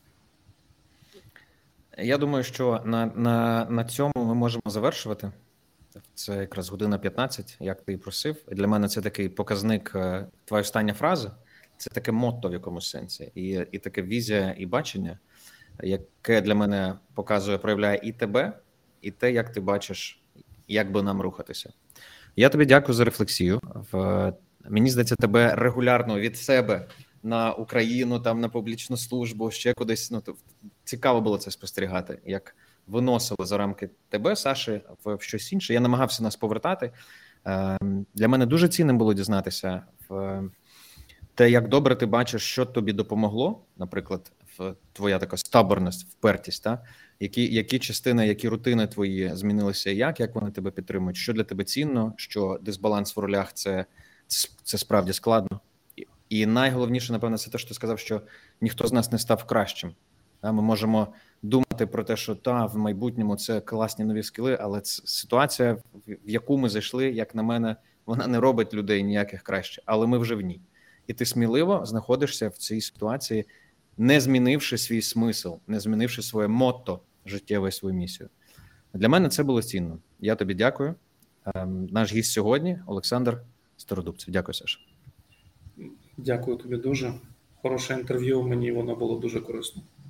Я думаю, що на, на, на цьому ми можемо завершувати. Це якраз година п'ятнадцять, як ти і просив. Для мене це такий показник, твоя остання фраза, це таке мотто в якомусь сенсі. І, і таке візія і бачення, яке для мене показує, проявляє і тебе, і те, як ти бачиш, як би нам рухатися. Я тобі дякую за рефлексію. В, мені здається, тебе регулярно від себе на Україну, там на публічну службу, ще кудись. Ну, то цікаво було це спостерігати, як виносили за рамки тебе, Саші, в щось інше. Я намагався нас повертати. Для мене дуже цінним було дізнатися в те, як добре ти бачиш, що тобі допомогло, наприклад, в твоя така стаборність, впертість, та? Які, які частини, які рутини твої змінилися, як, як вони тебе підтримують, що для тебе цінно, що дисбаланс в ролях – це, це, це справді складно. І, і найголовніше, напевно, це те, що ти сказав, що ніхто з нас не став кращим. Ми можемо думати про те, що та, в майбутньому це класні нові скіли, але це ситуація, в яку ми зайшли, як на мене, вона не робить людей ніяких краще, але ми вже в ній. І ти сміливо знаходишся в цій ситуації, не змінивши свій смисл, не змінивши своє мотто життєве, свою місію. Для мене це було цінно. Я тобі дякую. Наш гість сьогодні – Олександр Стародубцев. Дякую, Саша. Дякую тобі дуже. Хороше інтерв'ю, мені воно було дуже корисно.